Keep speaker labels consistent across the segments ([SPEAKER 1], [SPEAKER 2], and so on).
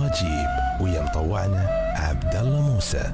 [SPEAKER 1] عجيب ويا مطوعنا عبد الله موسى.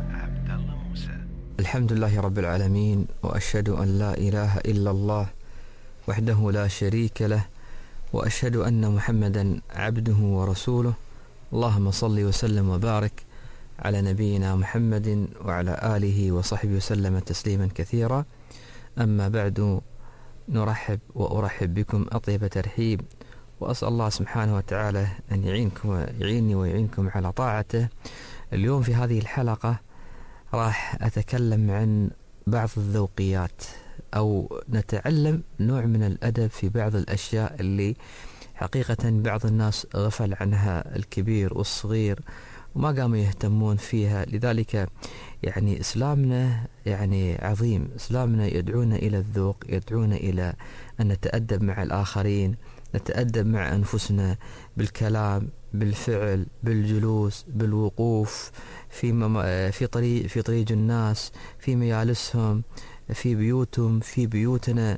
[SPEAKER 2] الحمد لله رب العالمين، وأشهد أن لا إله إلا الله وحده لا شريك له، وأشهد أن محمدا عبده ورسوله. اللهم صل وسلم وبارك على نبينا محمد وعلى آله وصحبه وسلم تسليما كثيرا. أما بعد، نرحب وأرحب بكم أطيب ترحيب، وأسأل الله سبحانه وتعالى أن يعيني ويعينكم على طاعته. اليوم في هذه الحلقة راح أتكلم عن بعض الذوقيات، أو نتعلم نوع من الأدب في بعض الأشياء اللي حقيقة بعض الناس غفل عنها، الكبير والصغير، وما قاموا يهتمون فيها. لذلك يعني إسلامنا يعني عظيم، إسلامنا يدعونا إلى الذوق، يدعونا إلى أن نتأدب مع الآخرين، نتأدب مع أنفسنا بالكلام، بالفعل، بالجلوس، بالوقوف في طريق الناس، في مجالسهم، في بيوتهم، في بيوتنا،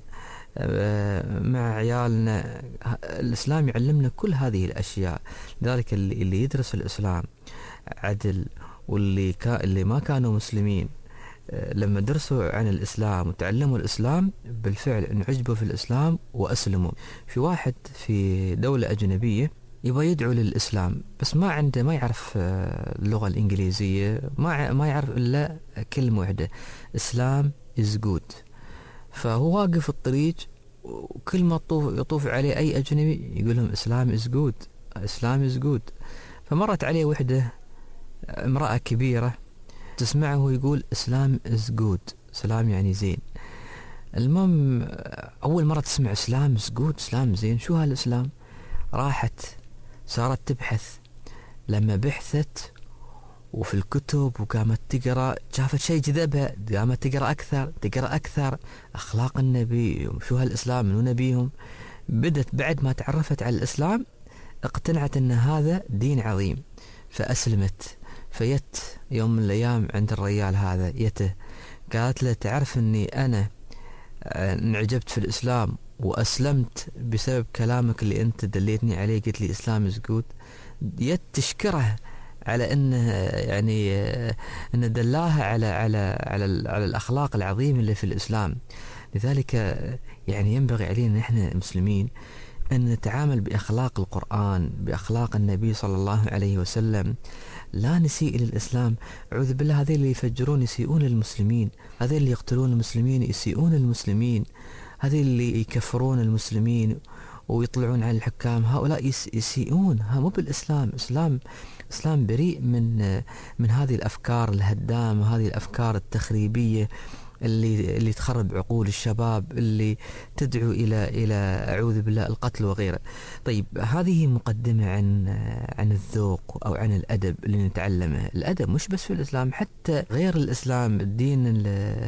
[SPEAKER 2] مع عيالنا. الإسلام يعلمنا كل هذه الأشياء. لذلك اللي يدرس الإسلام عدل، واللي ما كانوا مسلمين لما درسوا عن الإسلام وتعلموا الإسلام بالفعل انعجبوا في الإسلام وأسلموا. في واحد في دولة أجنبية يبغى يدعو للإسلام، بس ما يعرف اللغة الإنجليزية، ما يعرف إلا كلمة واحدة: إسلام is good. فهو واقف في الطريق، وكل ما يطوف عليه أي أجنبي يقول لهم إسلام is good، إسلام is good. فمرت عليه وحدة امرأة كبيرة تسمعه يقول إسلام is good، إسلام يعني زين. المهم أول مرة تسمع إسلام is good، إسلام زين، شو هالإسلام؟ راحت صارت تبحث. لما بحثت وفي الكتب وقامت تقرأ، شافت شيء جذبها، قامت تقرأ أكثر أخلاق النبي، شو هالإسلام، منو نبيهم. بدت بعد ما تعرفت على الإسلام اقتنعت أن هذا دين عظيم، فأسلمت. فيت يوم من الأيام عند الرجال هذا يته، قالت له: تعرف أني أنا انعجبت في الإسلام وأسلمت بسبب كلامك اللي أنت دليتني عليه، قلت لي إسلام is good. يت تشكره على أنه يعني أن دلاها على الأخلاق العظيمة اللي في الإسلام. لذلك يعني ينبغي علينا نحن المسلمين أن نتعامل بأخلاق القرآن، بأخلاق النبي صلى الله عليه وسلم، لا نسيء إلى الإسلام. أعوذ بالله، هذين اللي يفجرون يسيئون للمسلمين، هذين اللي يقتلون المسلمين يسيئون للمسلمين، هذين اللي يكفرون المسلمين ويطلعون على الحكام، هؤلاء يسيئون. مو بالإسلام. إسلام بريء من هذه الأفكار الهدامة، هذه الأفكار التخريبية اللي تخرب عقول الشباب، اللي تدعو إلى أعوذ بالله القتل وغيره. طيب، هذه مقدمة عن الذوق أو عن الأدب اللي نتعلمه. الأدب مش بس في الإسلام، حتى غير الإسلام، الدين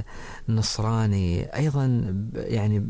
[SPEAKER 2] النصراني أيضا، يعني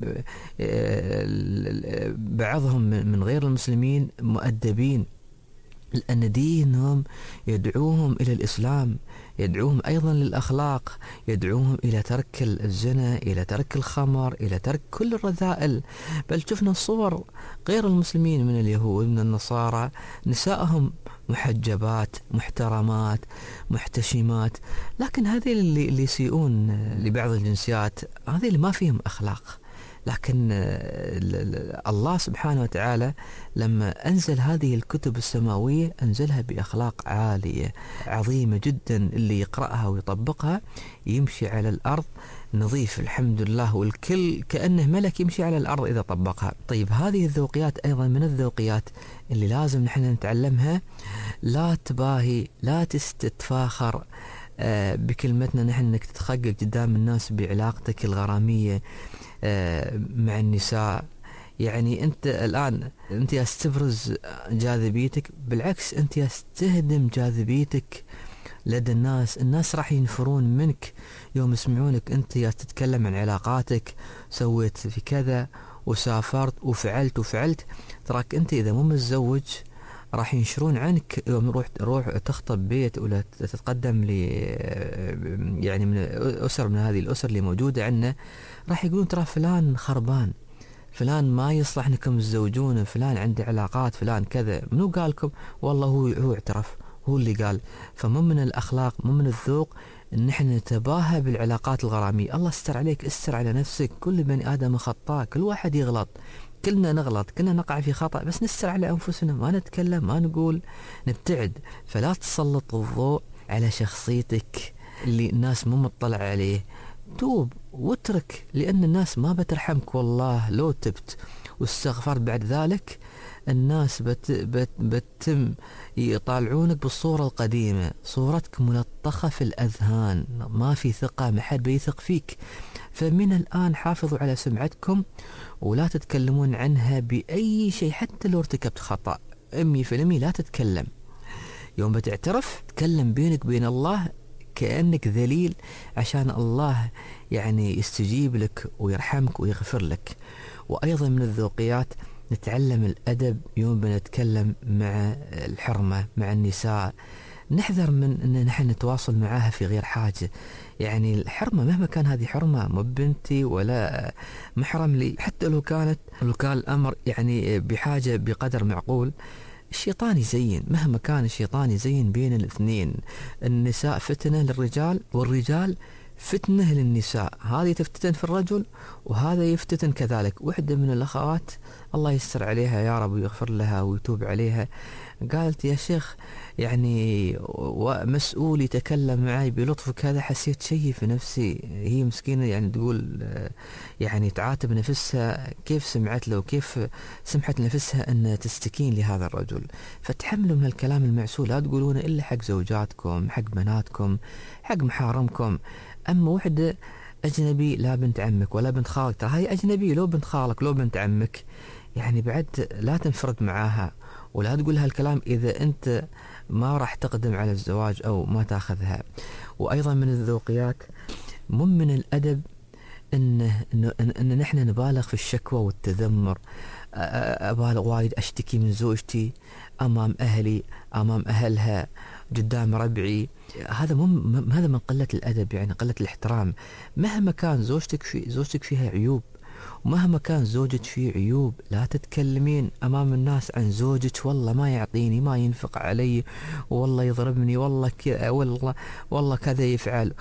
[SPEAKER 2] بعضهم من غير المسلمين مؤدبين، لأن دينهم يدعوهم إلى الإسلام، يدعوهم أيضا للأخلاق، يدعوهم إلى ترك الزنا، إلى ترك الخمر، إلى ترك كل الرذائل. بل شفنا الصور غير المسلمين من اليهود من النصارى، نسائهم محجبات، محترمات، محتشمات، لكن هذه اللي يسيئون لبعض الجنسيات، هذه اللي ما فيهم أخلاق. لكن الله سبحانه وتعالى لما أنزل هذه الكتب السماوية أنزلها بأخلاق عالية عظيمة جدا، اللي يقرأها ويطبقها يمشي على الأرض نظيف الحمد لله، والكل كأنه ملك يمشي على الأرض إذا طبقها. طيب، هذه الذوقيات أيضا من الذوقيات اللي لازم نحن نتعلمها. لا تباهي، لا تتفاخر بكلمتنا نحن، انك تتخقق قدام الناس بعلاقتك الغرامية مع النساء. يعني انت الان انت تبرز جاذبيتك، بالعكس انت تهدم جاذبيتك لدى الناس راح ينفرون منك يوم يسمعونك انت تتكلم عن علاقاتك، سويت في كذا وسافرت وفعلت. تراك انت اذا مو متزوج راح ينشرون عنك يوم روح تخطب بيت ولا تتقدم ل يعني من أسر من هذه الأسر اللي موجودة عندنا، راح يقولون ترى فلان خربان، فلان ما يصلح انكم تزوجونه، فلان عنده علاقات، فلان كذا. منو قالكم؟ والله هو اعترف هو اللي قال. فمو من الأخلاق، مو من الذوق ان نحن نتباهى بالعلاقات الغرامية. الله استر عليك، استر على نفسك. كل بني آدم خطاء، كل واحد يغلط، كلنا نغلط، كلنا نقع في خطأ، بس نستر على أنفسنا، ما نتكلم، ما نقول، نبتعد. فلا تسلط الضوء على شخصيتك اللي الناس مو مطلع عليه. توب واترك، لأن الناس ما بترحمك والله لو تبت واستغفرت بعد ذلك. الناس بتم يطالعونك بالصورة القديمة، صورتك ملطخة في الأذهان، ما في ثقة، ما حد بيثق فيك. فمن الآن حافظوا على سمعتكم ولا تتكلمون عنها بأي شيء، حتى لو ارتكبت خطأ 100% لا تتكلم. يوم بتعترف تكلم بينك بين الله كأنك ذليل، عشان الله يعني يستجيب لك ويرحمك ويغفر لك. وأيضا من الذوقيات نتعلم الأدب يوم بنتكلم مع الحرمة، مع النساء. نحذر من أن نحن نتواصل معها في غير حاجة. يعني الحرمة مهما كان هذه حرمة، مو بنتي ولا محرم لي، حتى لو كان الأمر يعني بحاجة بقدر معقول. الشيطان يزين، مهما كان الشيطان يزين بين الاثنين. النساء فتنة للرجال والرجال فتنة للنساء، هذه تفتتن في الرجل وهذا يفتتن كذلك. وحدة من الأخوات الله يستر عليها يا رب ويغفر لها ويتوب عليها، قالت يا شيخ يعني مسؤول يتكلم معي بلطف كذا، حسيت شيء في نفسي. هي مسكينة يعني تقول يعني تعاتب نفسها كيف سمعت له وكيف سمحت نفسها أن تستكين لهذا الرجل. فتحملوا من الكلام المعسول، لا تقولون إلا حق زوجاتكم، حق بناتكم، حق محارمكم. أما وحدة أجنبي، لا بنت عمك ولا بنت خالك، ترى هاي أجنبي، لو بنت خالك لو بنت عمك، يعني بعد لا تنفرد معاها ولا تقول هالكلام إذا أنت ما راح تقدم على الزواج أو ما تاخذها. وأيضا من الذوقيات من الأدب إن نحن نبالغ في الشكوى والتذمر. أبالغ وايد، أشتكي من زوجتي أمام أهلي، أمام أهلها، قدام ربعي. هذا هذا من قلة الأدب، يعني قلة الاحترام. مهما كان زوجتك فيها عيوب، ومهما كان زوجك فيه عيوب، لا تتكلمين أمام الناس عن زوجك والله ما يعطيني، ما ينفق علي، والله يضربني، والله كذا يفعل،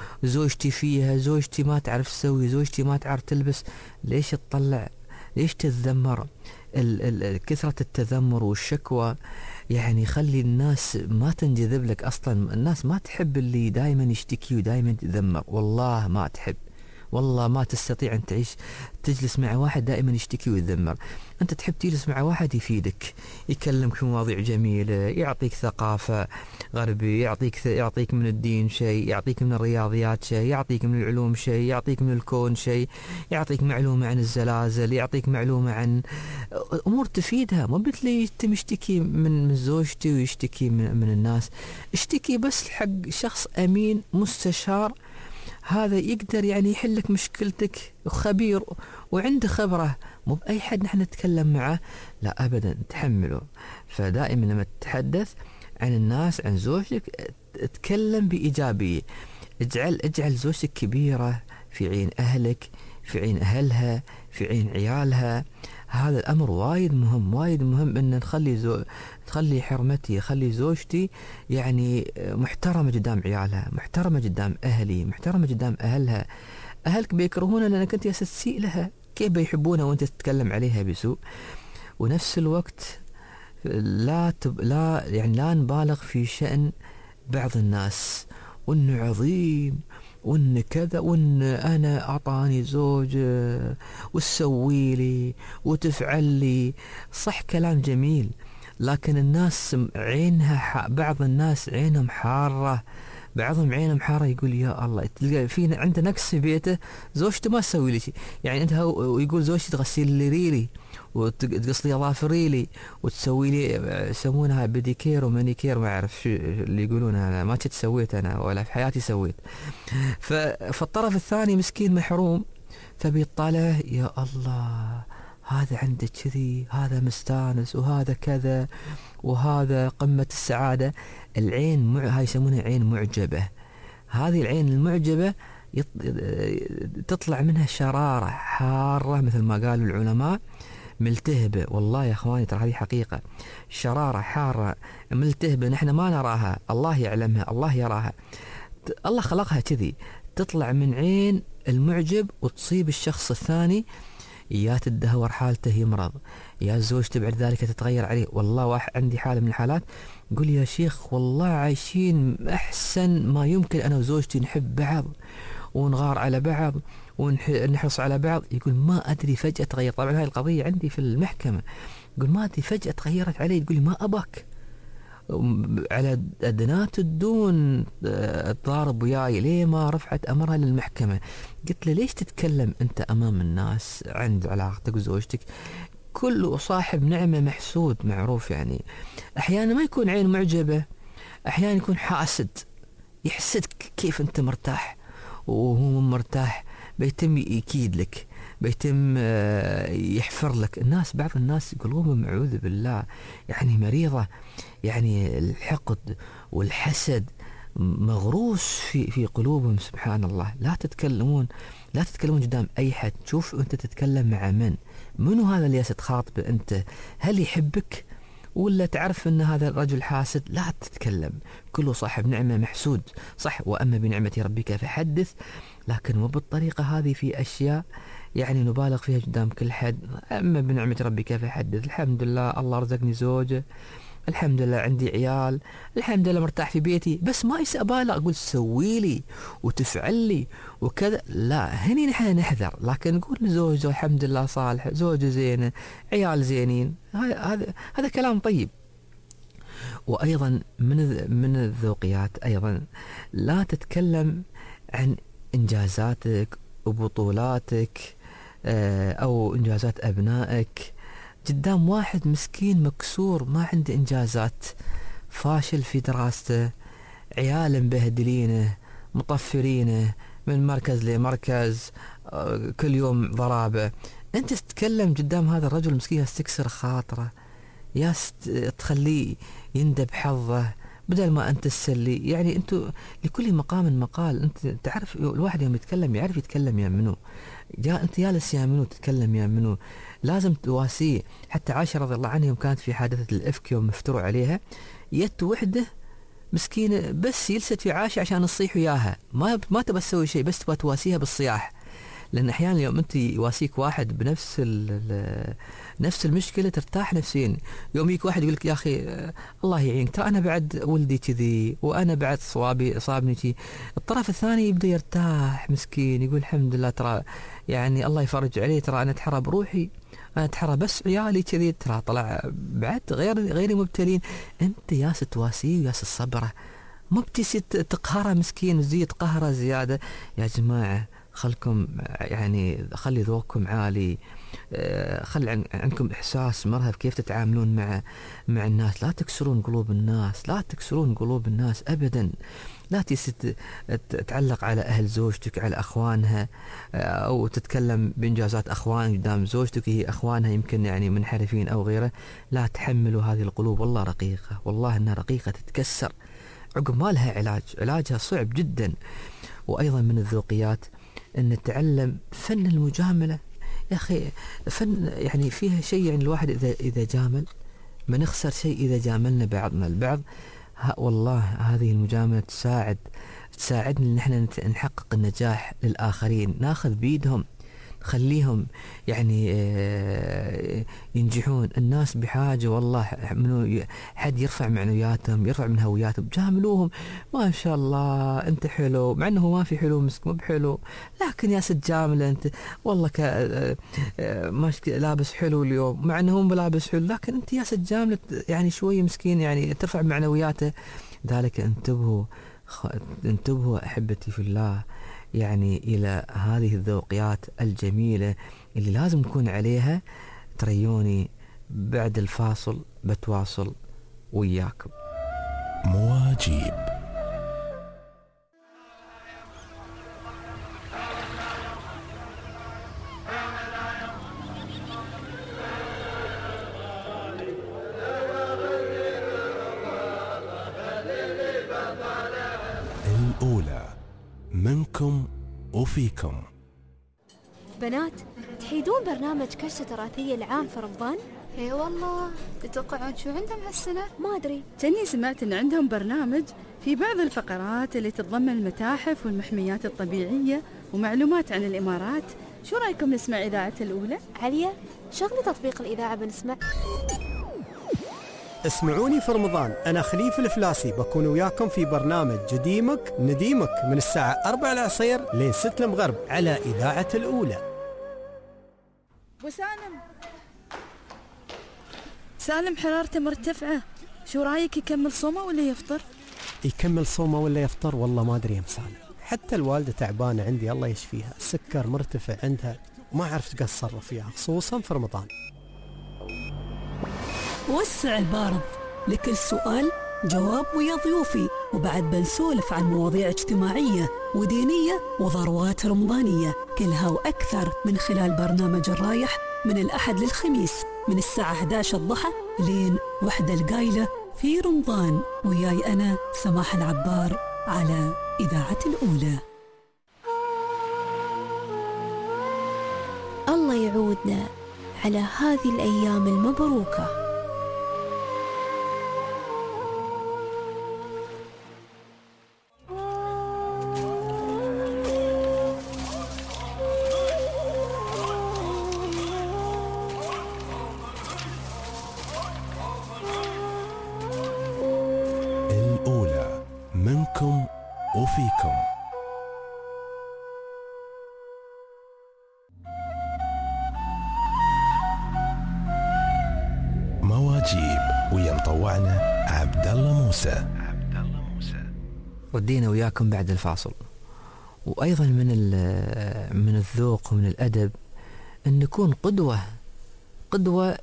[SPEAKER 2] زوجتي ما تعرف تسوي، زوجتي ما تعرف تلبس. ليش تطلع؟ ليش تتذمر؟ كثرة التذمر والشكوى يعني خلي الناس ما تنجذب لك. أصلا الناس ما تحب اللي دائما يشتكي ودائما يتذمر، والله ما تحب، والله ما تستطيع أن تجلس مع واحد دائما يشتكي ويتذمر. أنت تحب تجلس مع واحد يفيدك، يكلمك في مواضيع جميلة، يعطيك ثقافة غربية، يعطيك من الدين شيء، يعطيك من الرياضيات شيء، يعطيك من العلوم شيء، يعطيك من الكون شيء، يعطيك معلومة عن الزلازل، يعطيك معلومة عن أمور تفيدها. ما بتلاقي يشتكي من زوجتي ويشتكي من الناس. اشتكي بس حق شخص أمين مستشار، هذا يقدر يعني يحلك مشكلتك، خبير وعنده خبرة، مو بأي حد نحن نتكلم معه، لا أبدا، تحمله. فدائما لما تتحدث عن الناس، عن زوجتك، اتكلم بإيجابية. اجعل زوجتك كبيرة في عين أهلك، في عين أهلها، في عين عيالها. هذا الأمر وايد مهم أن نخلي حرمتي، خلي زوجتي يعني محترمة قدام عيالها، محترمة قدام أهلي، محترمة قدام أهلها. أهلك بيكرهونها لأنك أنت تسيء لها، كيف بيحبونها وأنت تتكلم عليها بسوء؟ ونفس الوقت لا نبالغ في شأن بعض الناس، وإنه عظيم، وإن كذا، وإن أنا أعطاني زوج وتسوي لي وتفعل لي. صح كلام جميل، لكن الناس بعض الناس عينهم حارة، بعضهم عينهم حارة، يقول يا الله، تلقى في عنده نقص في بيته، زوجته ما تسوي لي شيء. يعني أنت ويقول زوجتي تغسل لي ريلي وتقص لي أظافري لي وتسوي لي، يسمونها بديكير ومانيكير، ما أعرف شو اللي يقولونها، أنا ما كنت سويت أنا ولا في حياتي سويت. فالطرف الثاني مسكين محروم، فبيطالع يا الله هذا عنده كذي، هذا مستانس، وهذا كذا، وهذا قمة السعادة. العين هاي يسمونها عين معجبة. هذه العين المعجبة تطلع منها شرارة حارة مثل ما قالوا العلماء ملتهبة، والله يا اخواني ترى هذه حقيقة، شرارة حارة ملتهبة نحن ما نراها، الله يعلمها، الله يراها، الله خلقها كذي، تطلع من عين المعجب وتصيب الشخص الثاني، يا تدهور حالته يمرض، يا زوجته بعد ذلك تتغير عليه. والله واحد عندي حالة من الحالات يقول يا شيخ والله عايشين أحسن ما يمكن، أنا وزوجتي نحب بعض ونغار على بعض ونحرص على بعض، يقول ما أدري فجأة تغير. طبعا هاي القضية عندي في المحكمة، يقول ما أدري فجأة تغيرت علي، تقول لي ما أباك على أدنات الدون تضارب وياي، ليه ما رفعت أمرها للمحكمة؟ قلت له ليش تتكلم أنت أمام الناس عند علاقتك وزوجتك؟ كل صاحب نعمة محسود، معروف يعني. أحيانا ما يكون عين معجبة، أحيانا يكون حاسد، يحسدك كيف أنت مرتاح وهو مرتاح، بيتم يكيد لك، بيتم يحفر لك. الناس بعض الناس قلوبهم أعوذ بالله يعني مريضة، يعني الحقد والحسد مغروس في قلوبهم، سبحان الله. لا تتكلمون قدام أي حد، شوف أنت تتكلم مع منو هذا اللي تخاطبه أنت، هل يحبك ولا تعرف أن هذا الرجل حاسد؟ لا تتكلم، كل صاحب نعمة محسود، صح، وأما بنعمة ربك فحدث، لكن مو بالطريقة هذه، في أشياء يعني نبالغ فيها قدام كل حد. أما بنعمة ربك فحدث، الحمد لله الله رزقني زوجة، الحمد لله عندي عيال، الحمد لله مرتاح في بيتي، بس ما أبالغ أقول سوي لي وتفعل لي وكذا، لا، هني نحن نحذر. لكن نقول زوجة الحمد لله صالح، زوجة زينة، عيال زينين، هذا كلام طيب. وأيضا من الذوقيات أيضا لا تتكلم عن إنجازاتك وبطولاتك أو إنجازات أبنائك قدام واحد مسكين مكسور ما عنده إنجازات، فاشل في دراسته، عيال مبهدلينه مطفرينه من مركز لمركز، كل يوم ضرابة. أنت تتكلم قدام هذا الرجل مسكين، تكسر خاطره، يا تخليه يندب حظه بدل ما أنت تسلي. يعني أنتوا لكل مقام مقال، أنت تعرف الواحد يوم يتكلم يعرف يتكلم يا منو، أنت جالس يا منو تتكلم يا منو، لازم تواسيه. حتى عائشة رضي الله عنها يوم كانت في حادثة الإفك يوم مفتروا عليها، يت وحده مسكينة بس يلست في عائشة عشان تصيح وياها، ما تبى تسوي شيء، بس تبى تواسيها بالصياح. لأن أحيانا يوم أنت يواسيك واحد بنفس نفس المشكلة ترتاح نفسيا. يوم يجيك واحد يقول لك يا أخي الله يعينك، ترى أنا بعد ولدي كذي، وأنا بعد صابني كذي، الطرف الثاني يبدأ يرتاح مسكين، يقول الحمد لله، ترى يعني الله يفرج عليه، ترى أنا أتحرى بروحي، أنا أتحرى بس عيالي كذي، ترى طلع بعد غير مبتلين. أنت ياس تواسيه وياس الصبرة، مو بتسي تقهره مسكين وزيد قهره زيادة. يا جماعة خلكم يعني خلي ذوقكم عالي، خلي عندكم إحساس مرهف كيف تتعاملون مع الناس. لا تكسرون قلوب الناس، لا تكسرون قلوب الناس أبدا. لا تتعلق على أهل زوجتك، على أخوانها، أو تتكلم بإنجازات أخوان قدام زوجتك، هي أخوانها يمكن يعني منحرفين أو غيره. لا تحملوا هذه القلوب، والله رقيقة، والله أنها رقيقة تتكسر، عقب ما لها علاجها صعب جدا. وأيضا من الذوقيات أن نتعلم فن المجاملة. يا أخي فن يعني فيها شيء، يعني الواحد إذا جامل ما نخسر شيء، إذا جاملنا بعضنا البعض، والله هذه المجاملة تساعدنا إن احنا نحقق النجاح للآخرين، ناخذ بيدهم، خليهم يعني ينجحون. الناس بحاجة والله منو حد يرفع معنوياتهم، يرفع من هوياتهم، جاملوهم، ما شاء الله أنت حلو، مع أنه ما في حلو مسك، مو بحلو، لكن يا ست جاملة أنت، والله لابس حلو اليوم، مع أنه هم لابس حلو، لكن أنت يا ست جاملة يعني شوية مسكين، يعني ترفع معنوياته. ذلك انتبهوا أحبتي في الله يعني إلى هذه الذوقيات الجميلة اللي لازم نكون عليها. تريوني بعد الفاصل بتواصل وياكم.
[SPEAKER 1] مواجيب. الأولى منكم وفيكم.
[SPEAKER 3] بنات، تحيدون برنامج كشة تراثية العام في رمضان؟
[SPEAKER 4] اي والله. تتوقعون شو عندهم هالسنة؟
[SPEAKER 3] ما أدري.
[SPEAKER 5] جني سمعت إن عندهم برنامج في بعض الفقرات اللي تتضمن المتاحف والمحميات الطبيعية ومعلومات عن الإمارات. شو رأيكم نسمع إذاعة الأولى؟
[SPEAKER 3] عليا، شغلي تطبيق الإذاعة بنسمع.
[SPEAKER 6] اسمعوني في رمضان، أنا خليف الفلاسي، بكون وياكم في برنامج جديمك نديمك من الساعة 4 العصير لين 6 المغرب على إذاعة الأولى.
[SPEAKER 5] سالم حرارته مرتفعة، شو رايك يكمل صومه ولا يفطر؟
[SPEAKER 6] يكمل صومه ولا يفطر؟ والله ما أدري يا مسالم، حتى الوالدة تعبانة عندي الله يشفيها، السكر مرتفع عندها، ما عرفت أتصرف فيها خصوصا في رمضان.
[SPEAKER 7] وسع البارد، لكل سؤال جواب ويا ضيوفي، وبعد بنسولف عن مواضيع اجتماعية ودينية وضروات رمضانية، كلها وأكثر من خلال برنامج الرايح من الأحد للخميس من الساعة 11 الضحى لين 1 القايلة في رمضان، وياي أنا سماح العبار على إذاعة الأولى.
[SPEAKER 3] الله يعودنا على هذه الأيام المبروكة.
[SPEAKER 1] الأولى منكم وفيكم. مواجيب ويا مطوعنا عبد الله موسى.
[SPEAKER 2] ودينا وياكم بعد الفاصل. وأيضا من الذوق ومن الأدب أن نكون قدوة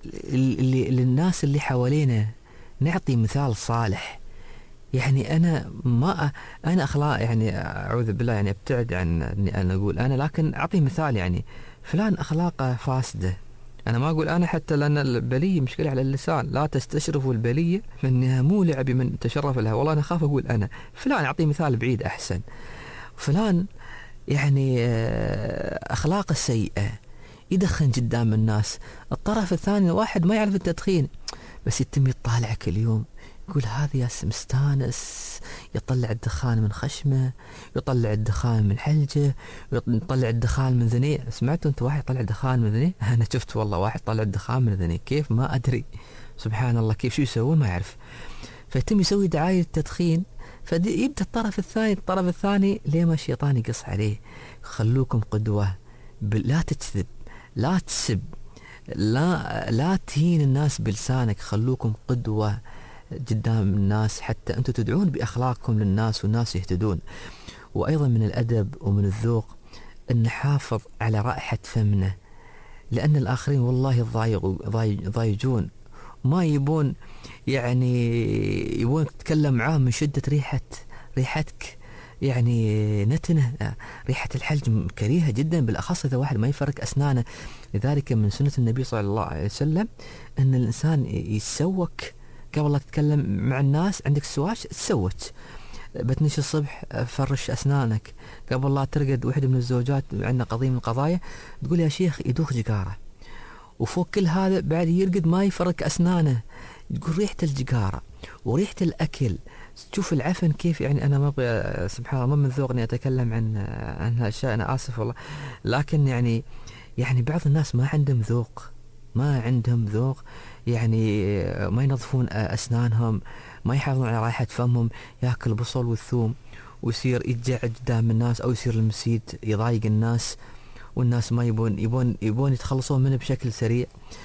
[SPEAKER 2] للناس اللي حوالينا، نعطي مثال صالح. يعني أنا أخلاق، يعني أعوذ بالله، يعني أبتعد عن أني أنا أقول أنا، لكن أعطي مثال. يعني فلان أخلاقه فاسدة، أنا ما أقول أنا، حتى لأن البلية مشكلة على اللسان، لا تستشرفوا البلية فإنها مولعة بمن تشرف لها. والله أنا أخاف أقول أنا فلان، أعطي مثال بعيد أحسن. فلان يعني أخلاقه سيئة، يدخن قدام الناس. الطرف الثاني واحد ما يعرف التدخين، بس يتم يطالع كل يوم، يقول هذا يا مستانس، يطلع الدخان من خشمه، يطلع الدخان من حلجه، يطلع الدخان من ذنيه. سمعتوا انت واحد طلع دخان من ذنيه؟ انا شفت والله واحد طلع الدخان من ذنيه، كيف ما ادري، سبحان الله كيف شو يسوون ما يعرف. فيتم يسوي دعاية التدخين، فيبدأ الطرف الثاني ليه ما الشيطان يقص عليه. خلوكم قدوة، لا تكذب، لا تسب، لا تهين الناس بلسانك، خلوكم قدوة قدام الناس حتى أنتم تدعون بأخلاقكم للناس والناس يهتدون. وأيضا من الأدب ومن الذوق أن نحافظ على رائحة فمنا، لأن الآخرين والله ضايجون، ما يبون، يعني يبون تتكلم معاهم من شدة ريحتك، يعني نتنه، ريحة الحلج كريهة جدا، بالأخص إذا واحد ما يفرك أسنانه. لذلك من سنة النبي صلى الله عليه وسلم أن الإنسان يتسوك قبل لا تتكلم مع الناس. عندك سواش تسوك، بتنش الصبح فرش أسنانك، قبل لا ترقد واحدة من الزوجات عندنا قضية من القضايا تقول يا شيخ يدوخ جقارة، وفوق كل هذا بعد يرقد ما يفرك أسنانه، تقول ريحة الجقارة وريحة الأكل. تشوف العفن كيف، يعني أنا ما أبغى سبحان الله، ما من ذوق إني أتكلم عن هالأشياء، أنا آسف والله، لكن يعني بعض الناس ما عندهم ذوق، يعني ما ينظفون أسنانهم، ما يحافظون على رائحة فمهم، يأكل بصل والثوم ويصير يتجع قدام الناس، أو يصير المسيد يضايق الناس، والناس ما يبون يتخلصون منه بشكل سريع.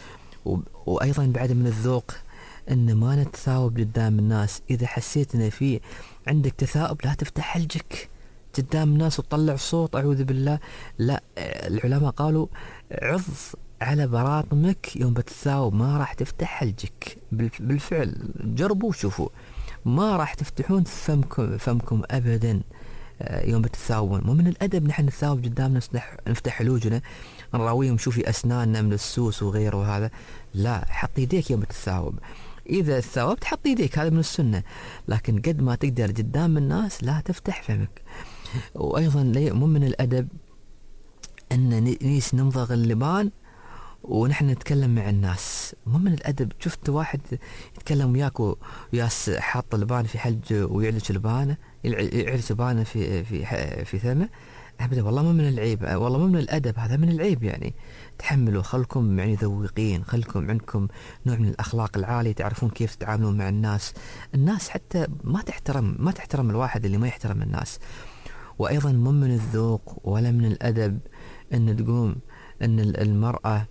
[SPEAKER 2] وأيضا بعد من الذوق أن ما نتثاوب قدام الناس. إذا حسيت أن في عندك تثاؤب لا تفتح حلجك قدام الناس وتطلع صوت، أعوذ بالله، لا. العلماء قالوا عض على براطمك يوم بتثاوب، ما راح تفتح حلجك. بالفعل جربوا وشوفوا، ما راح تفتحون فمكم أبدا يوم بتثاوبون. ومن الأدب نحن نتثاوب قدامنا، نفتح حلوجنا، نراويهم شوفي أسناننا من السوس وغيره وهذا. لا، حط يديك يوم بتثاوب، إذا ثاوبت حط يديك، هذا من السنة، لكن قد ما تقدر قدام الناس لا تفتح فمك. وأيضا مو من الأدب أن نيس نمضغ اللبان ونحن نتكلم مع الناس، مو من الأدب. شفت واحد يتكلم وياك وياس حاط لبان في حلجه ويعلج لبانه، يعلج لبانه في ثمه، أبدا والله مو من العيب، والله مو من الأدب، هذا من العيب. يعني تحملوا، خلكم يعني ذوقين، خلكم عندكم نوع من الأخلاق العالية، تعرفون كيف تتعاملون مع الناس حتى ما تحترم الواحد اللي ما يحترم الناس. وأيضا مو من الذوق ولا من الأدب أن تقوم أن المرأة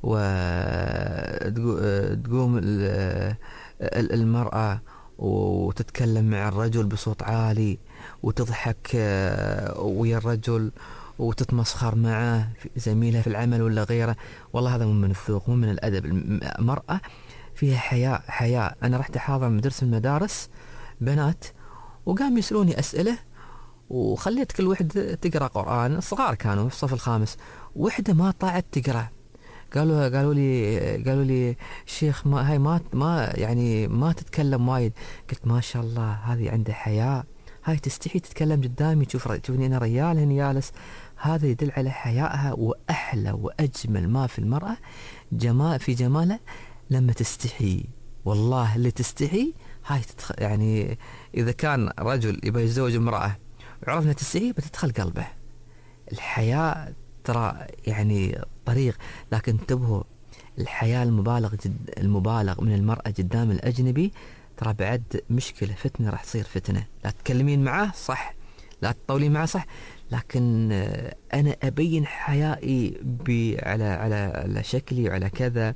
[SPEAKER 2] وتقوم المرأة وتتكلم مع الرجل بصوت عالي وتضحك ويا الرجل وتتمسخر معه زميلها في العمل ولا غيره. والله هذا مو من الذوق، مو من الأدب. المرأة فيها حياء. أنا رحت أحاضر مدرسة المدارس بنات وقام يسألوني أسئلة وخليت كل وحدة تقرأ قرآن، صغار كانوا في الصف الخامس، وحدة ما طاعت تقرأ. قالوا لي شيخ ما تتكلم وايد. قلت ما شاء الله هذه عندها حياء، هاي تستحي تتكلم قدامي، تشوفني أنا ريال هنا جالس. هذا يدل على حيائها. وأحلى وأجمل ما في المرأة في جمالها لما تستحي. والله اللي تستحي هاي يعني إذا كان رجل يبغى يتزوج امرأة وعرفنا تستحي بتدخل قلبه. الحياء ترى يعني طريق، لكن انتبهوا، الحياء المبالغ من المرأة قدام الأجنبي ترى بعد مشكلة، فتنة، راح تصير فتنة. لا تتكلمين معه صح، لا تطولين معه صح، لكن أنا أبين حيائي على شكلي وعلى كذا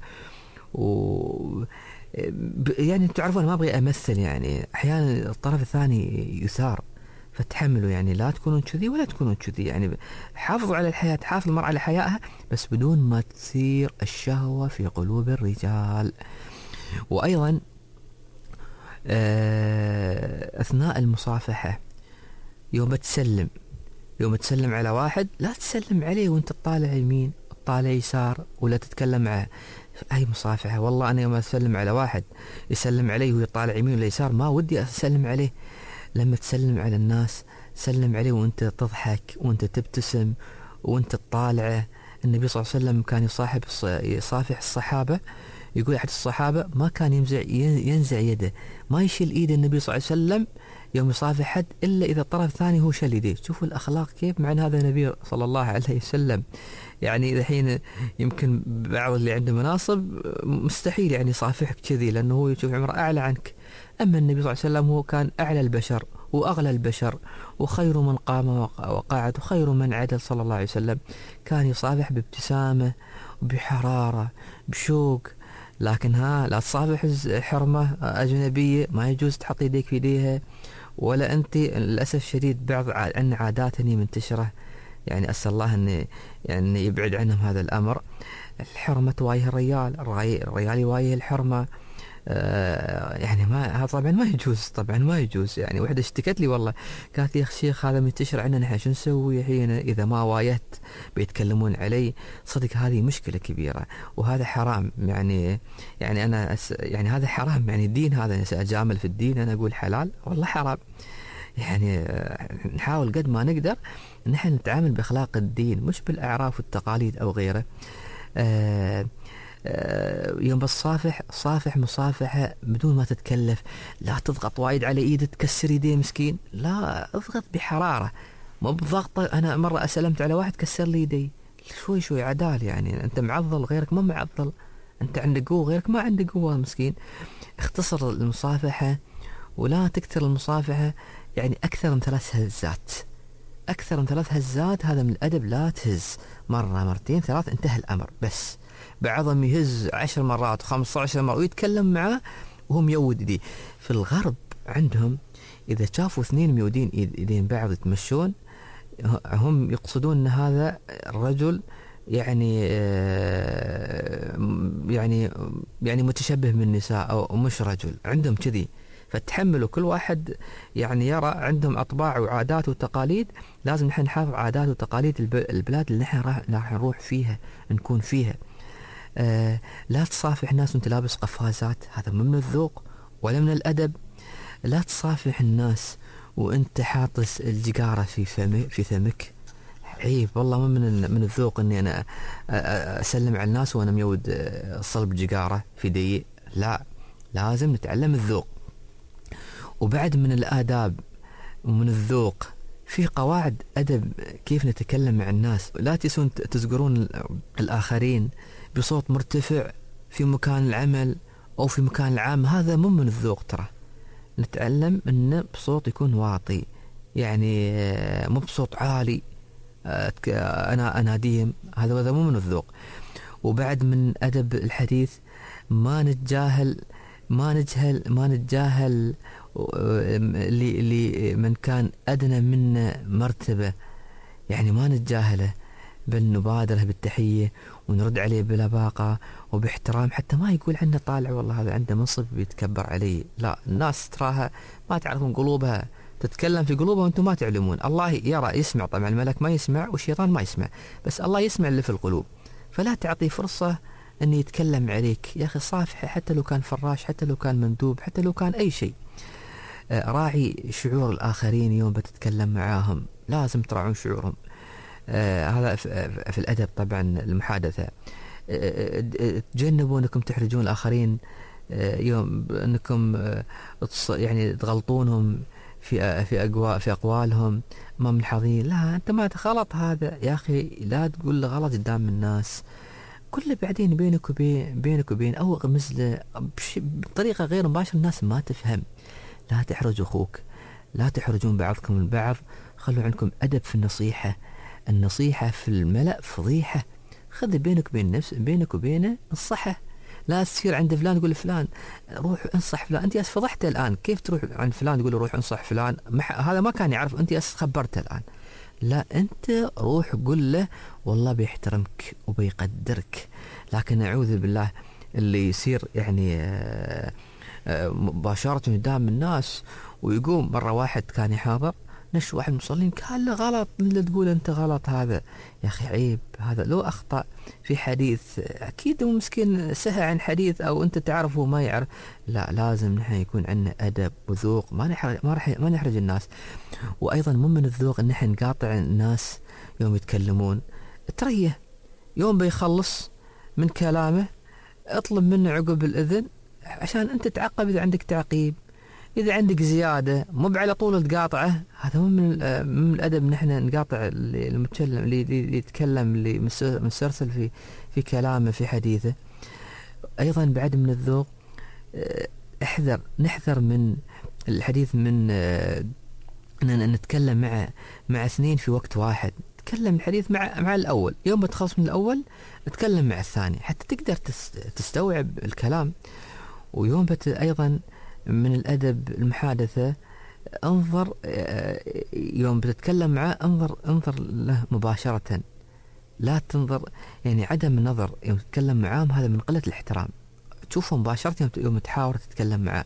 [SPEAKER 2] يعني تعرفون ما أبغي أمثل، يعني أحيانا الطرف الثاني يثار، فتحملوا يعني لا تكونون كذي ولا تكونون كذي. يعني حافظوا على الحياة، تحافظ المرأة على حيائها بس بدون ما تثير الشهوة في قلوب الرجال. وأيضا أثناء المصافحة يوم تسلم على واحد لا تسلم عليه وانت تطالع يمين تطالع يسار ولا تتكلم معه. أي مصافحة، والله أنا يوم أسلم على واحد يسلم علي وهو يطالع يمين ولا يسار ما ودي أسلم عليه. لما تسلم على الناس سلم عليه وانت تضحك وانت تبتسم وانت تطالعه. النبي صلى الله عليه وسلم كان يصافح الصحابة، يقول أحد الصحابة ما كان ينزع يده، ما يشيل إيد النبي صلى الله عليه وسلم يوم يصافح حد إلا إذا الطرف الثاني هو شل يديه. شوفوا الأخلاق كيف، مع أن هذا النبي صلى الله عليه وسلم. يعني الحين يمكن بعض اللي عنده مناصب مستحيل يعني يصافحك كذي لأنه هو يشوف عمره أعلى عنك. أما النبي صلى الله عليه وسلم هو كان أعلى البشر وأغلى البشر وخير من قام وقعد وخير من عدل صلى الله عليه وسلم. كان يصافح بابتسامة وبحرارة بشوق. لكن لا تصافح حرمة أجنبية، ما يجوز تحط يديك في يديها. ولا أنت للأسف الشديد بعض عن عادات هني منتشرة، يعني أسأل الله أن يعني يبعد عنهم هذا الأمر. الحرمة توايه الريال يوايه الحرمة. يعني هذا طبعا ما يجوز. يعني وحده اشتكت لي والله، قالت لي يا شيخ هذا منتشر عندنا، نحن شو نسوي الحين اذا ما وايت بيتكلمون علي. صدق هذه مشكله كبيره وهذا حرام. يعني انا يعني هذا حرام، يعني الدين هذا اجامل في الدين، انا اقول حلال والله حرام. يعني نحاول قد ما نقدر نحن نتعامل باخلاق الدين مش بالاعراف والتقاليد او غيره. يوم صافح مصافحة بدون ما تتكلف. لا تضغط وايد على ايده تكسر يديه مسكين، لا اضغط بحرارة، مو بضغطة. انا مرة اسلمت على واحد كسر لي يدي، شوي عدال. يعني انت معضل غيرك ما معضل، انت عندك قوة غيرك ما عنده قوة مسكين. اختصر المصافحة ولا تكثر المصافحة، يعني اكثر من 3 هزات هذا من الادب. لا تهز مرة مرتين 3 انتهى الامر. بس بعضهم يهز 10 مرات 15 مرة ويتكلم معه وهو ميود يديه. في الغرب عندهم إذا شافوا 2 ميودين إيدين بعض يتمشون، هم يقصدون أن هذا الرجل يعني متشبه من النساء أو مش رجل، عندهم كذي. فتحملوا كل واحد يعني يرى عندهم أطباع وعادات وتقاليد. لازم نحن نحافظ عادات وتقاليد البلاد اللي نحن راح نروح فيها نكون فيها. لا تصافح الناس وانت لابس قفازات، هذا مو من الذوق ولا من الأدب. لا تصافح الناس وانت حاطس الجقارة في فمك، عيب والله، ما من الذوق اني انا اسلم على الناس وانا ميود صلب جقاره في دي، لا، لازم نتعلم الذوق. وبعد من الآداب ومن الذوق في قواعد أدب كيف نتكلم مع الناس. لا تسون تزقرون الآخرين بصوت مرتفع في مكان العمل أو في مكان العام، هذا مو من الذوق. ترى نتعلم إنه بصوت يكون واطي، يعني مو بصوت عالي أنا أناديهم، هذا مو من الذوق. وبعد من أدب الحديث ما نتجاهل لمن كان أدنى منا مرتبة، يعني ما نتجاهله، بل نبادره بالتحية ونرد عليه بلباقة وباحترام، حتى ما يقول عنه طالع والله هذا عنده منصب بيتكبر عليه. لا، الناس تراها ما تعرفون قلوبها، تتكلم في قلوبها وانتم ما تعلمون. الله يرى يسمع، طبعا الملك ما يسمع والشيطان ما يسمع، بس الله يسمع اللي في القلوب. فلا تعطي فرصة أن يتكلم عليك. يا أخي صافحه، حتى لو كان فراش، حتى لو كان مندوب، حتى لو كان أي شيء. راعي شعور الآخرين يوم بتتكلم معاهم، لازم تراعون شعورهم. هذا في الأدب طبعا المحادثة. تجنبوا أنكم تحرجون الآخرين يوم أنكم يعني تغلطونهم في أقوالهم أمام الحاضرين. لا، أنت ما غلط هذا يا أخي، لا تقول غلط قدام الناس، كله بعدين بينك وبين أو غمزله بطريقة غير مباشرة، الناس ما تفهم. لا تحرج أخوك، لا تحرجون بعضكم البعض، خلوا عندكم أدب في النصيحة. النصيحة في الملأ فضيحة، خذ بينك وبينه الصحة. لا تصير عند فلان تقول فلان روح انصح فلان، انت فضحته الآن، كيف تروح عند فلان تقول روح انصح فلان؟ هذا ما كان يعرف، انت خبرته الآن. لا، انت روح قل له والله بيحترمك وبيقدرك. لكن اعوذ بالله اللي يصير يعني مباشرة قدام الناس، ويقوم مرة واحد كان يحاضر نش واحد مصلين قال له غلط اللي تقول انت غلط. هذا يا اخي عيب، هذا لو اخطأ في حديث اكيد هو مسكين سهى عن حديث او انت تعرفه ما يعرف. لا، لازم نحن يكون عندنا ادب وذوق، ما نحرج الناس. وايضا مو من الذوق ان نحن نقاطع الناس يوم يتكلمون. تريه يوم بيخلص من كلامه اطلب منه عقب الاذن عشان انت تعقب اذا عندك تعقيب، إذا عندك زيادة مو على طول تقاطعه. هذا مو من الأدب نحن نقاطع المتكلم اللي يتكلم، اللي مسرسل في كلامه في حديثه. أيضا بعد من الذوق نحذر من الحديث من أن نتكلم مع اثنين في وقت واحد. تكلم الحديث مع الأول، يوم بتخلص من الأول اتكلم مع الثاني حتى تقدر تستوعب الكلام. ويوم أيضا من الأدب المحادثة انظر يوم بتتكلم معه، انظر له مباشرة، لا تنظر، يعني عدم النظر يوم تتكلم معاه هذا من قلة الاحترام. تشوفه مباشرة يوم تحاور تتكلم معه.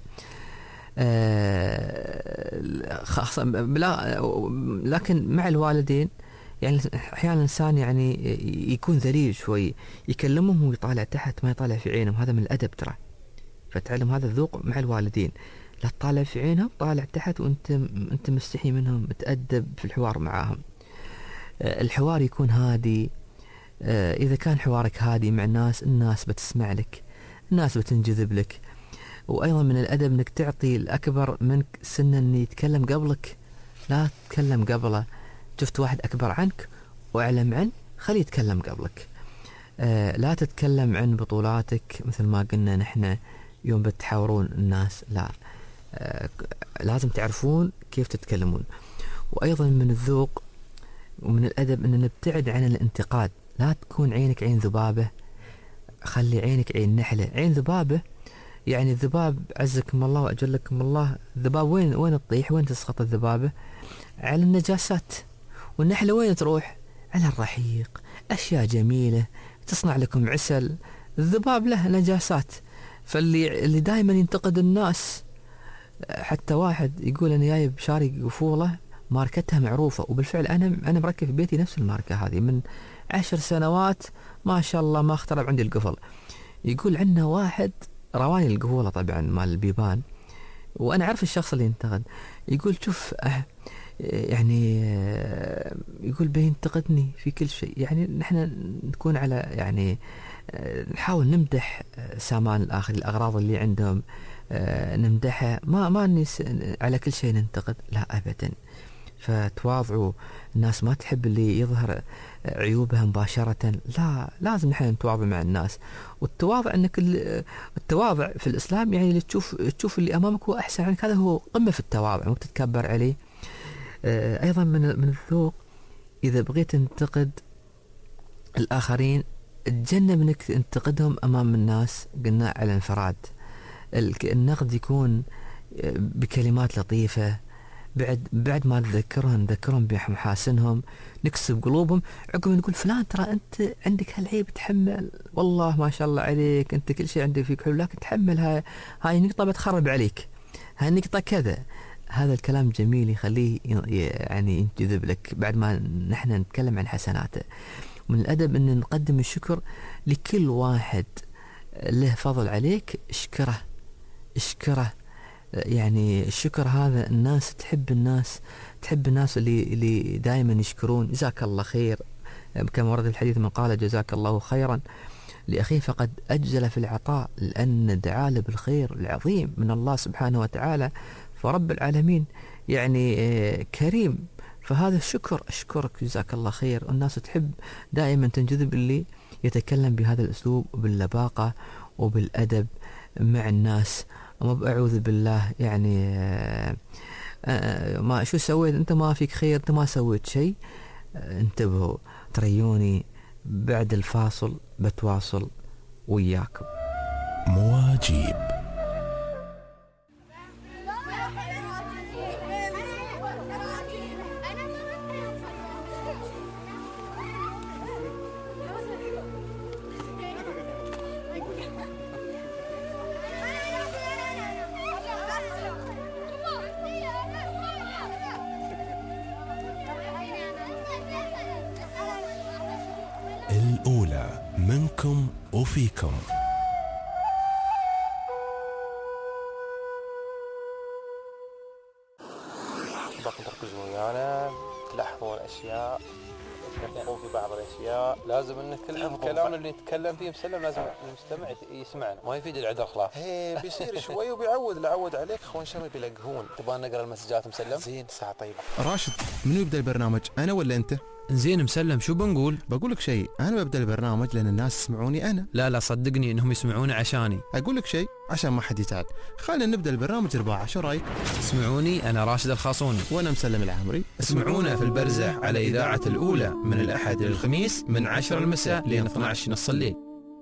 [SPEAKER 2] خاصة لكن مع الوالدين يعني أحيانا الإنسان يعني يكون ذليل شوي، يكلمهم ويطالع تحت ما يطالع في عينهم، هذا من الأدب ترى. فتعلم هذا الذوق مع الوالدين، لا تطالع في عينهم، طالع تحت وانت مستحي منهم، تأدب في الحوار معاهم. الحوار يكون هادي. إذا كان حوارك هادي مع الناس بتسمع لك، الناس بتنجذب لك. وأيضا من الأدب أنك تعطي الأكبر منك سنا أن يتكلم قبلك، لا تتكلم قبله. شفت واحد أكبر عنك وأعلم عنه خليه يتكلم قبلك. لا تتكلم عن بطولاتك مثل ما قلنا نحن يوم بتحاورون الناس، لا، لازم تعرفون كيف تتكلمون. وأيضا من الذوق ومن الأدب أن نبتعد عن الانتقاد. لا تكون عينك عين ذبابة، خلي عينك عين نحلة. عين ذبابة يعني الذباب عزكم الله وأجلكم الله، الذباب وين تطيح، وين تسقط الذبابة؟ على النجاسات. والنحلة وين تروح؟ على الرحيق، أشياء جميلة تصنع لكم عسل. الذباب له نجاسات. فاللي دائما ينتقد الناس، حتى واحد يقول أنا جايب شاري قفولة ماركتها معروفة، وبالفعل أنا مركب في بيتي نفس الماركة هذه من 10 سنوات ما شاء الله ما اخترب عندي القفل. يقول عندنا واحد رواني القفولة طبعا مال البيبان، وأنا عارف الشخص اللي ينتقد. يقول شوف يعني يقول بينتقدني في كل شيء. يعني نحن نكون على يعني نحاول نمدح سامان الآخر، الأغراض اللي عندهم نمدحها، ما على كل شيء ننتقد، لا أبدا. فتواضعوا، الناس ما تحب اللي يظهر عيوبها مباشرة، لا، لازم نحن نتواضع مع الناس. والتواضع انك التواضع في الإسلام يعني اللي تشوف اللي أمامك هو أحسن عنك، هذا هو قمة في التواضع، مو تتكبر عليه. أيضا من الذوق، إذا بغيت تنتقد الآخرين تجنب انك تنتقدهم أمام الناس، قلنا على انفراد. النقد يكون بكلمات لطيفة، بعد ما نذكرهم بمحاسنهم، نكسب قلوبهم، عقب نقول فلان ترى أنت عندك هالعيب، تحمل، والله ما شاء الله عليك، أنت كل شيء عندك فيك حلو، لكن تحمل هاي النقطة بتخرب عليك، هاي النقطة كذا. هذا الكلام جميل يخليه يعني ينجذب لك بعد ما نحن نتكلم عن حسناته. من الأدب أن نقدم الشكر لكل واحد له فضل عليك، اشكره. يعني الشكر هذا، الناس تحب الناس اللي دائما يشكرون. جزاك الله خير، كما ورد الحديث من قال جزاك الله خيرا لأخيه فقد أجزل في العطاء، لأن دعاله بالخير العظيم من الله سبحانه وتعالى. فرب العالمين يعني كريم، فهذا الشكر، أشكرك جزاك الله خير. الناس تحب دائما تنجذب اللي يتكلم بهذا الأسلوب وباللباقة وبالأدب مع الناس. وما أعوذ بالله يعني ما شو سويت أنت، ما فيك خير، أنت ما سويت شيء. انتبهوا، تريوني بعد الفاصل بتواصل وياكم.
[SPEAKER 1] مواجيب. الأولى منكم وفيكم.
[SPEAKER 8] باكم تركزوا ويانا، تلاحظون أشياء، تنقون في بعض الأشياء. لازم إن الكلام اللي نتكلم فيه مسلم، لازم المستمع يسمعنا، ما يفيد العذر خلاص. بيصير شوي وبيعود عليك. اخوان شامل بيلقهون. تبغى نقرا المسجات مسلم؟ زين، ساعة طيبة.
[SPEAKER 9] راشد، منو يبدأ البرنامج، أنا ولا أنت؟
[SPEAKER 10] زين مسلم، شو بنقول؟
[SPEAKER 9] بقول لك شيء، أنا ببدأ البرنامج لأن الناس يسمعوني أنا.
[SPEAKER 10] لا صدقني إنهم يسمعوني عشاني.
[SPEAKER 9] أقول لك شيء عشان ما حد يتعب، خلينا نبدأ البرنامج رباعة، شو رأيك؟
[SPEAKER 10] اسمعوني، أنا راشد الخاصوني.
[SPEAKER 9] وأنا مسلم العامري.
[SPEAKER 10] اسمعونا في البرزة على إذاعة الأولى من الأحد للخميس من 10 المساء لين 12 نص الليل.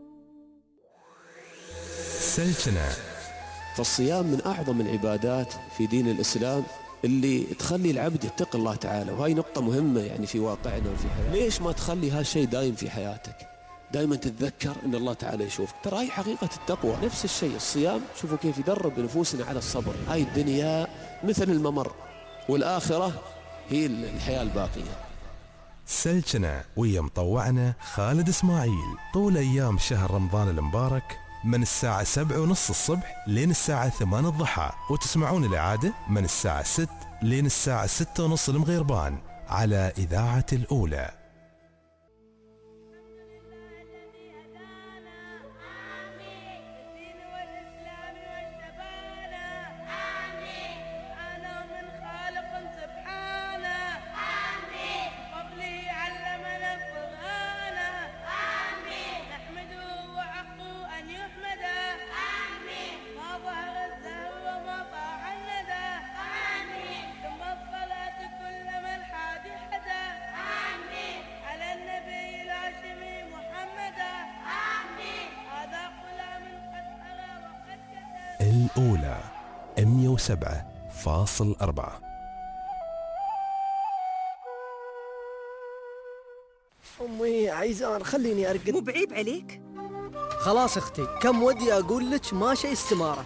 [SPEAKER 1] سلسلة.
[SPEAKER 11] فالصيام من أعظم العبادات في دين الإسلام اللي تخلي العبد يتقي الله تعالى، وهي نقطة مهمة يعني في واقعنا وفي حياتنا. ليش ما تخلي هالشيء دايم في حياتك؟ دائما تتذكر ان الله تعالى يشوفك. ترى هاي حقيقة التقوى. نفس الشيء الصيام، شوفوا كيف يدرب نفوسنا على الصبر. هاي الدنيا مثل الممر، والآخرة هي الحياة الباقية.
[SPEAKER 1] سلسلة ويا مطوعنا خالد إسماعيل طول أيام شهر رمضان المبارك من الساعة 7:30 الصبح لين الساعة 8 الضحى، وتسمعون الإعادة من الساعة 6 لين الساعة 6:30 المغيربان على إذاعة الأولى. الأولى 107.4.
[SPEAKER 12] أمي عايزان خليني أرقد.
[SPEAKER 13] مو بعيب عليك؟
[SPEAKER 12] خلاص أختي، كم ودي أقول لك ماشي استمارة.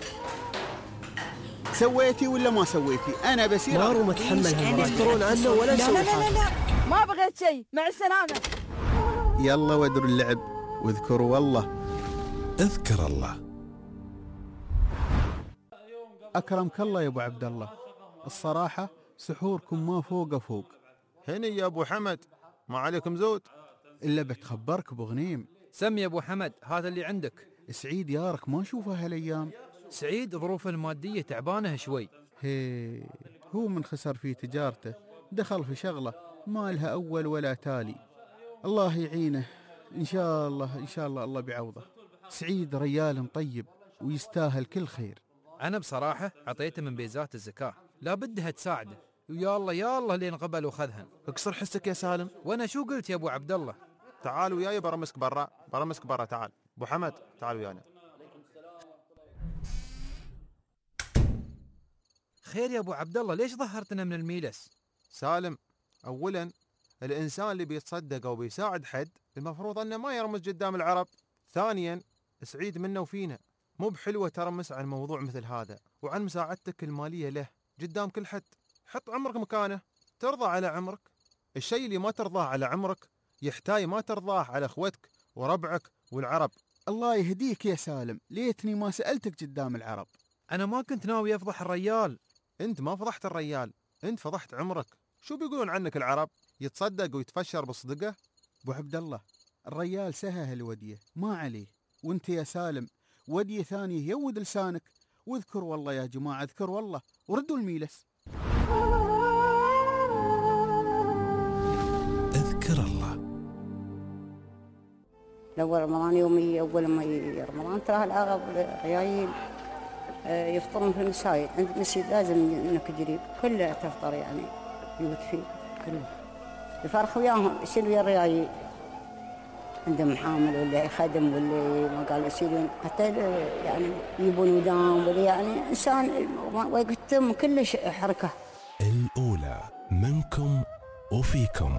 [SPEAKER 14] سويتي ولا ما سويتي؟ أنا بصير
[SPEAKER 12] مارو متحمل تذكرون عنه ولا نسوي حاجة.
[SPEAKER 13] لا ما بغيت شيء، مع السلامة.
[SPEAKER 14] يلا ودروا اللعب واذكروا والله.
[SPEAKER 1] اذكر الله.
[SPEAKER 14] أكرمك الله يا أبو عبد الله، الصراحة سحوركم ما فوق فوق.
[SPEAKER 9] هني يا أبو حمد، ما عليكم زود.
[SPEAKER 14] إلا بتخبرك أبو غنيم.
[SPEAKER 10] سم يا أبو حمد، هذا اللي عندك.
[SPEAKER 14] سعيد يارك ما نشوفه هالأيام.
[SPEAKER 10] سعيد ظروفه المادية تعبانه شوي.
[SPEAKER 14] هي هو من خسر في تجارته، دخل في شغلة ما لها أول ولا تالي. الله يعينه، إن شاء الله الله بيعوضه. سعيد ريال طيب ويستاهل كل خير.
[SPEAKER 10] أنا بصراحة عطيته من بيزات الزكاة، لا بدها تساعده، ويا الله يا الله لين قبل وخذهن.
[SPEAKER 9] اكسر حسك يا سالم.
[SPEAKER 10] وانا شو قلت يا ابو عبد الله؟
[SPEAKER 9] تعال وياي برمسك برا، تعال ابو حمد، تعال ويانا.
[SPEAKER 10] خير يا ابو عبد الله، ليش ظهرتنا من الميلس؟
[SPEAKER 9] سالم، اولا الانسان اللي بيتصدق او بيساعد حد المفروض انه ما يرمز قدام العرب. ثانيا سعيد منا وفينا، مو بحلوه ترمس عن موضوع مثل هذا وعن مساعدتك الماليه له قدام كل حد. حط عمرك مكانه، ترضى على عمرك. الشيء اللي ما ترضاه على عمرك يحتاج ما ترضاه على اخوتك وربعك والعرب.
[SPEAKER 14] الله يهديك يا سالم، ليتني ما سألتك قدام العرب.
[SPEAKER 10] انا ما كنت ناوي افضح الريال.
[SPEAKER 9] انت ما فضحت الريال، انت فضحت عمرك. شو بيقولون عنك العرب؟ يتصدق ويتفشر بصدقه.
[SPEAKER 14] ابو عبد الله، الريال سهه الوديه ما عليه. وانت يا سالم وديه ثانيه يود لسانك، واذكر والله يا جماعه، اذكر والله وردوا الميلس.
[SPEAKER 1] اذكر الله.
[SPEAKER 15] الأول رمضان يومي، أول ما رمضان ترى الأغلب الريايل يفطرون في المساجد عند المسجد، لازم إنك تجري كله تفطر يعني يوت فيه كله. يفرخوا وياهم يصير ويا الريايل، عندهم حامل ولا خدم ولا ما قال يصيرون حتى يعني يجيبون ودام ولا يعني إنسان وقتهم كل حركة.
[SPEAKER 1] الأولى منكم وفيكم.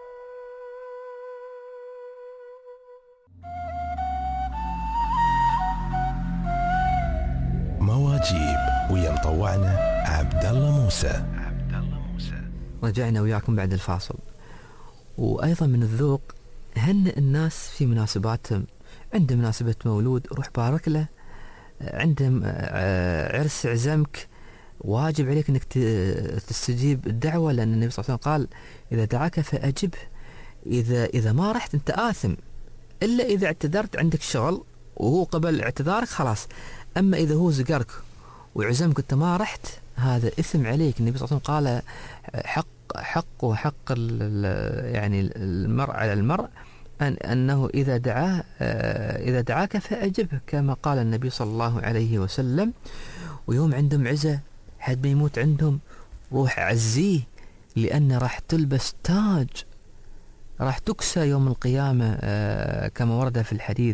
[SPEAKER 1] مواجيب ويا مطوعنا عبد الله موسى.
[SPEAKER 2] رجعنا وياكم بعد الفاصل. وأيضا من الذوق هنئ الناس في مناسباتهم. عند مناسبة مولود روح بارك له، عندهم عرس عزمك واجب عليك انك تستجيب الدعوة، لأن النبي صلى الله عليه وسلم قال إذا دعاك فأجبه. إذا ما رحت أنت آثم، إلا إذا اعتذرت عندك شغل وهو قبل اعتذارك خلاص. أما إذا هو زقرك وعزمك أنت ما رحت، هذا إثم عليك. النبي صلى الله عليه وسلم قال حق يعني المرء على المرء أنه إذا دعاك فأجبه، كما قال النبي صلى الله عليه وسلم. ويوم عندهم عزة حد ما يموت عندهم روح عزيه، لأن راح تلبس تاج، راح تكسى يوم القيامة كما ورد في الحديث،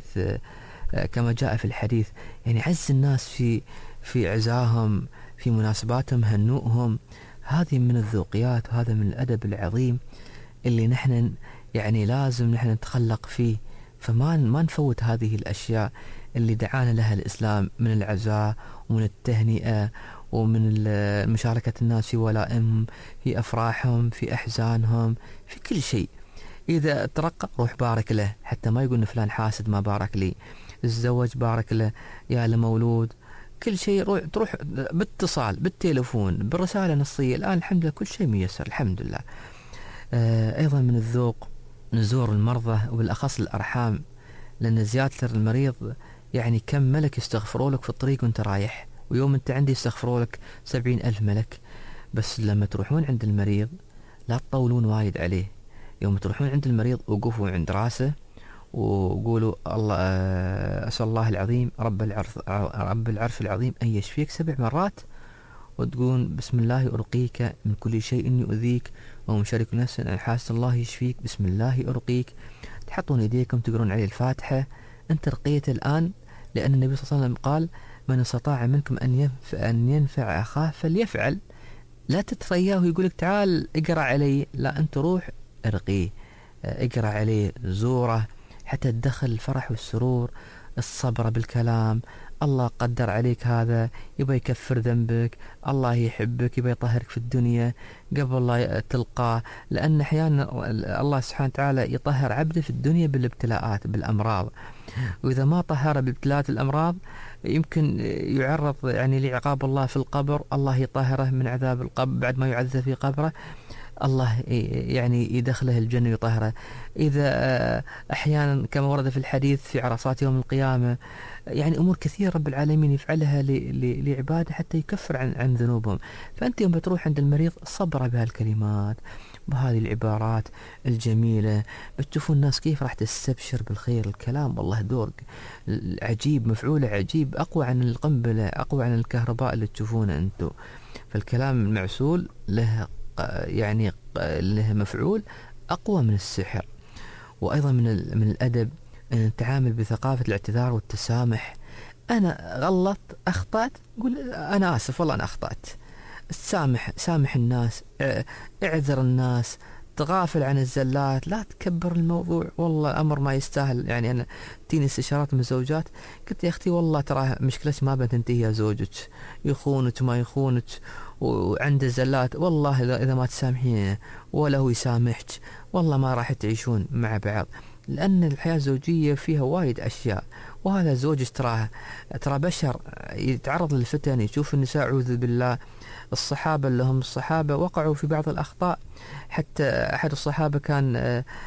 [SPEAKER 2] كما جاء في الحديث. يعني عز الناس في عزاهم، في مناسباتهم، هنوءهم. هذه من الذوقيات وهذا من الأدب العظيم اللي نحن يعني لازم نحن نتخلق فيه. فما نفوت هذه الأشياء اللي دعانا لها الإسلام من العزاء ومن التهنئة ومن مشاركة الناس في ولائمهم، في أفراحهم، في أحزانهم، في كل شيء. إذا ترقى روح بارك له، حتى ما يقول فلان حاسد ما بارك لي. الزوج بارك له، يا لمولود، كل شيء تروح باتصال، بالتليفون، بالرسالة النصية. الآن الحمد لله كل شيء ميسر الحمد لله. أيضا من الذوق نزور المرضى وبالأخص الأرحام، لأن زيارة المريض يعني كم ملك يستغفروا لك في الطريق وانت رايح، ويوم انت عندي يستغفروا لك 70,000 ملك. بس لما تروحون عند المريض لا تطولون وايد عليه. يوم تروحون عند المريض وقفوا عند راسه وقولوا الله أسأل الله العظيم رب العرش العظيم أن يشفيك 7 مرات، وتقول بسم الله أرقيك من كل شيء يؤذيك ومن شر نفس أن حاسد الله يشفيك، بسم الله أرقيك. تحطون يديكم تقرون عليه الفاتحة. أنت رقيت الآن، لأن النبي صلى الله عليه وسلم قال من استطاع منكم أن ينفع أخاه فليفعل. لا تترياه ويقولك تعال اقرأ علي، لا أنت روح ارقيه، اقرأ عليه، زوره، حتى تدخل الفرح والسرور، الصبر بالكلام. الله قدر عليك هذا، يبغى يكفر ذنبك، الله يحبك، يبغى يطهرك في الدنيا قبل لا تلقاه. لأن أحيانا الله سبحانه وتعالى يطهر عبده في الدنيا بالابتلاءات، بالأمراض. وإذا ما طهر بابتلاءات الأمراض يمكن يعرض يعني لعقاب الله في القبر، الله يطهره من عذاب القبر بعد ما يعذب في قبره، الله يعني يدخله الجنة ويطهره. إذا أحيانا كما ورد في الحديث في عرصات يوم القيامة، يعني أمور كثيرة رب العالمين يفعلها لعباده حتى يكفر عن ذنوبهم. فأنت يوم بتروح عند المريض صبر بهالكلمات بهذه العبارات الجميلة، بتشوفوا الناس كيف راح تستبشر بالخير. الكلام والله دور عجيب، مفعوله عجيب، أقوى عن القنبلة، أقوى عن الكهرباء اللي تشوفونه أنتم. فالكلام المعسول له يعني له مفعول أقوى من السحر. وأيضا من الأدب أن نتعامل بثقافة الاعتذار والتسامح. أنا غلط أخطأت، قول أنا آسف والله أنا أخطأت، سامح الناس، اعذر الناس، تغافل عن الزلات، لا تكبر الموضوع. والله الأمر ما يستاهل. يعني أنا تيني استشارات من زوجات، قلت يا أختي والله ترى مشكلتك ما بتنتهي يا زوجك، يخونك ما يخونك وعنده زلات، والله إذا ما تسامحينه ولا هو يسامحك والله ما راح تعيشون مع بعض، لأن الحياة الزوجية فيها وايد أشياء. وهذا زوجك ترى بشر يتعرض للفتن، يشوف النساء أعوذ بالله. الصحابة اللي هم الصحابة وقعوا في بعض الأخطاء. حتى أحد الصحابة كان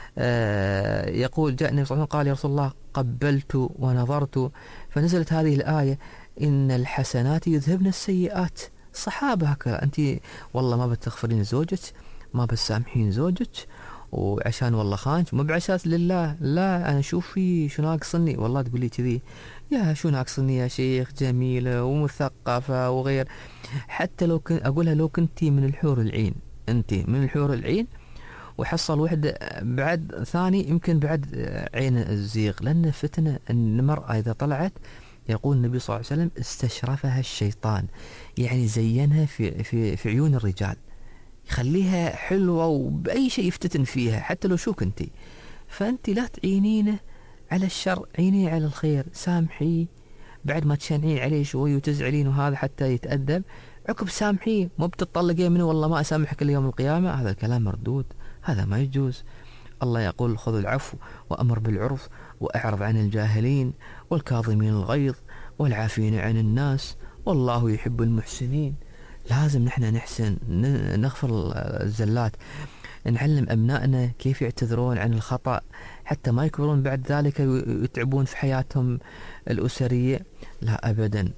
[SPEAKER 2] يقول جاء النبي صلى الله عليه وسلم قال يا رسول الله قبلت ونظرت، فنزلت هذه الآية إن الحسنات يذهبن السيئات. صحابة هكذا. أنت والله ما بتغفرين زوجك، ما بتسامحين زوجك وعشان والله خانك، مو بعشان لله، لا أنا شوفي شو ناقصني. والله تقولي كذي يا شو ناقصني يا شيخ، جميلة ومثقفة وغير. حتى لو أقولها لو كنتي من الحور العين، أنت من الحور العين وحصل وحدة بعد ثاني يمكن بعد عين الزيغ، لأن فتنة المرأة إذا طلعت يقول النبي صلى الله عليه وسلم استشرفها الشيطان، يعني زينها في عيون الرجال، يخليها حلوة وبأي شيء يفتتن فيها حتى لو شو كنتي. فأنت لا تعينينه على الشر، عينيه على الخير، سامحيه بعد ما تشنعين عليه شوي وتزعلين وهذا حتى يتأدب، عقب سامحيه، مو بتطلقين منه والله ما أسامحك إلا يوم القيامة. هذا الكلام مردود، هذا ما يجوز. الله يقول خذوا العفو وأمر بالعرف وأعرض عن الجاهلين والكاظمين الغيظ والعافين عن الناس والله يحب المحسنين. لازم نحن نحسن، نغفر الزلات، نعلم أبنائنا كيف يعتذرون عن الخطأ حتى ما يكبرون بعد ذلك ويتعبون في حياتهم الأسرية. لا أبدا.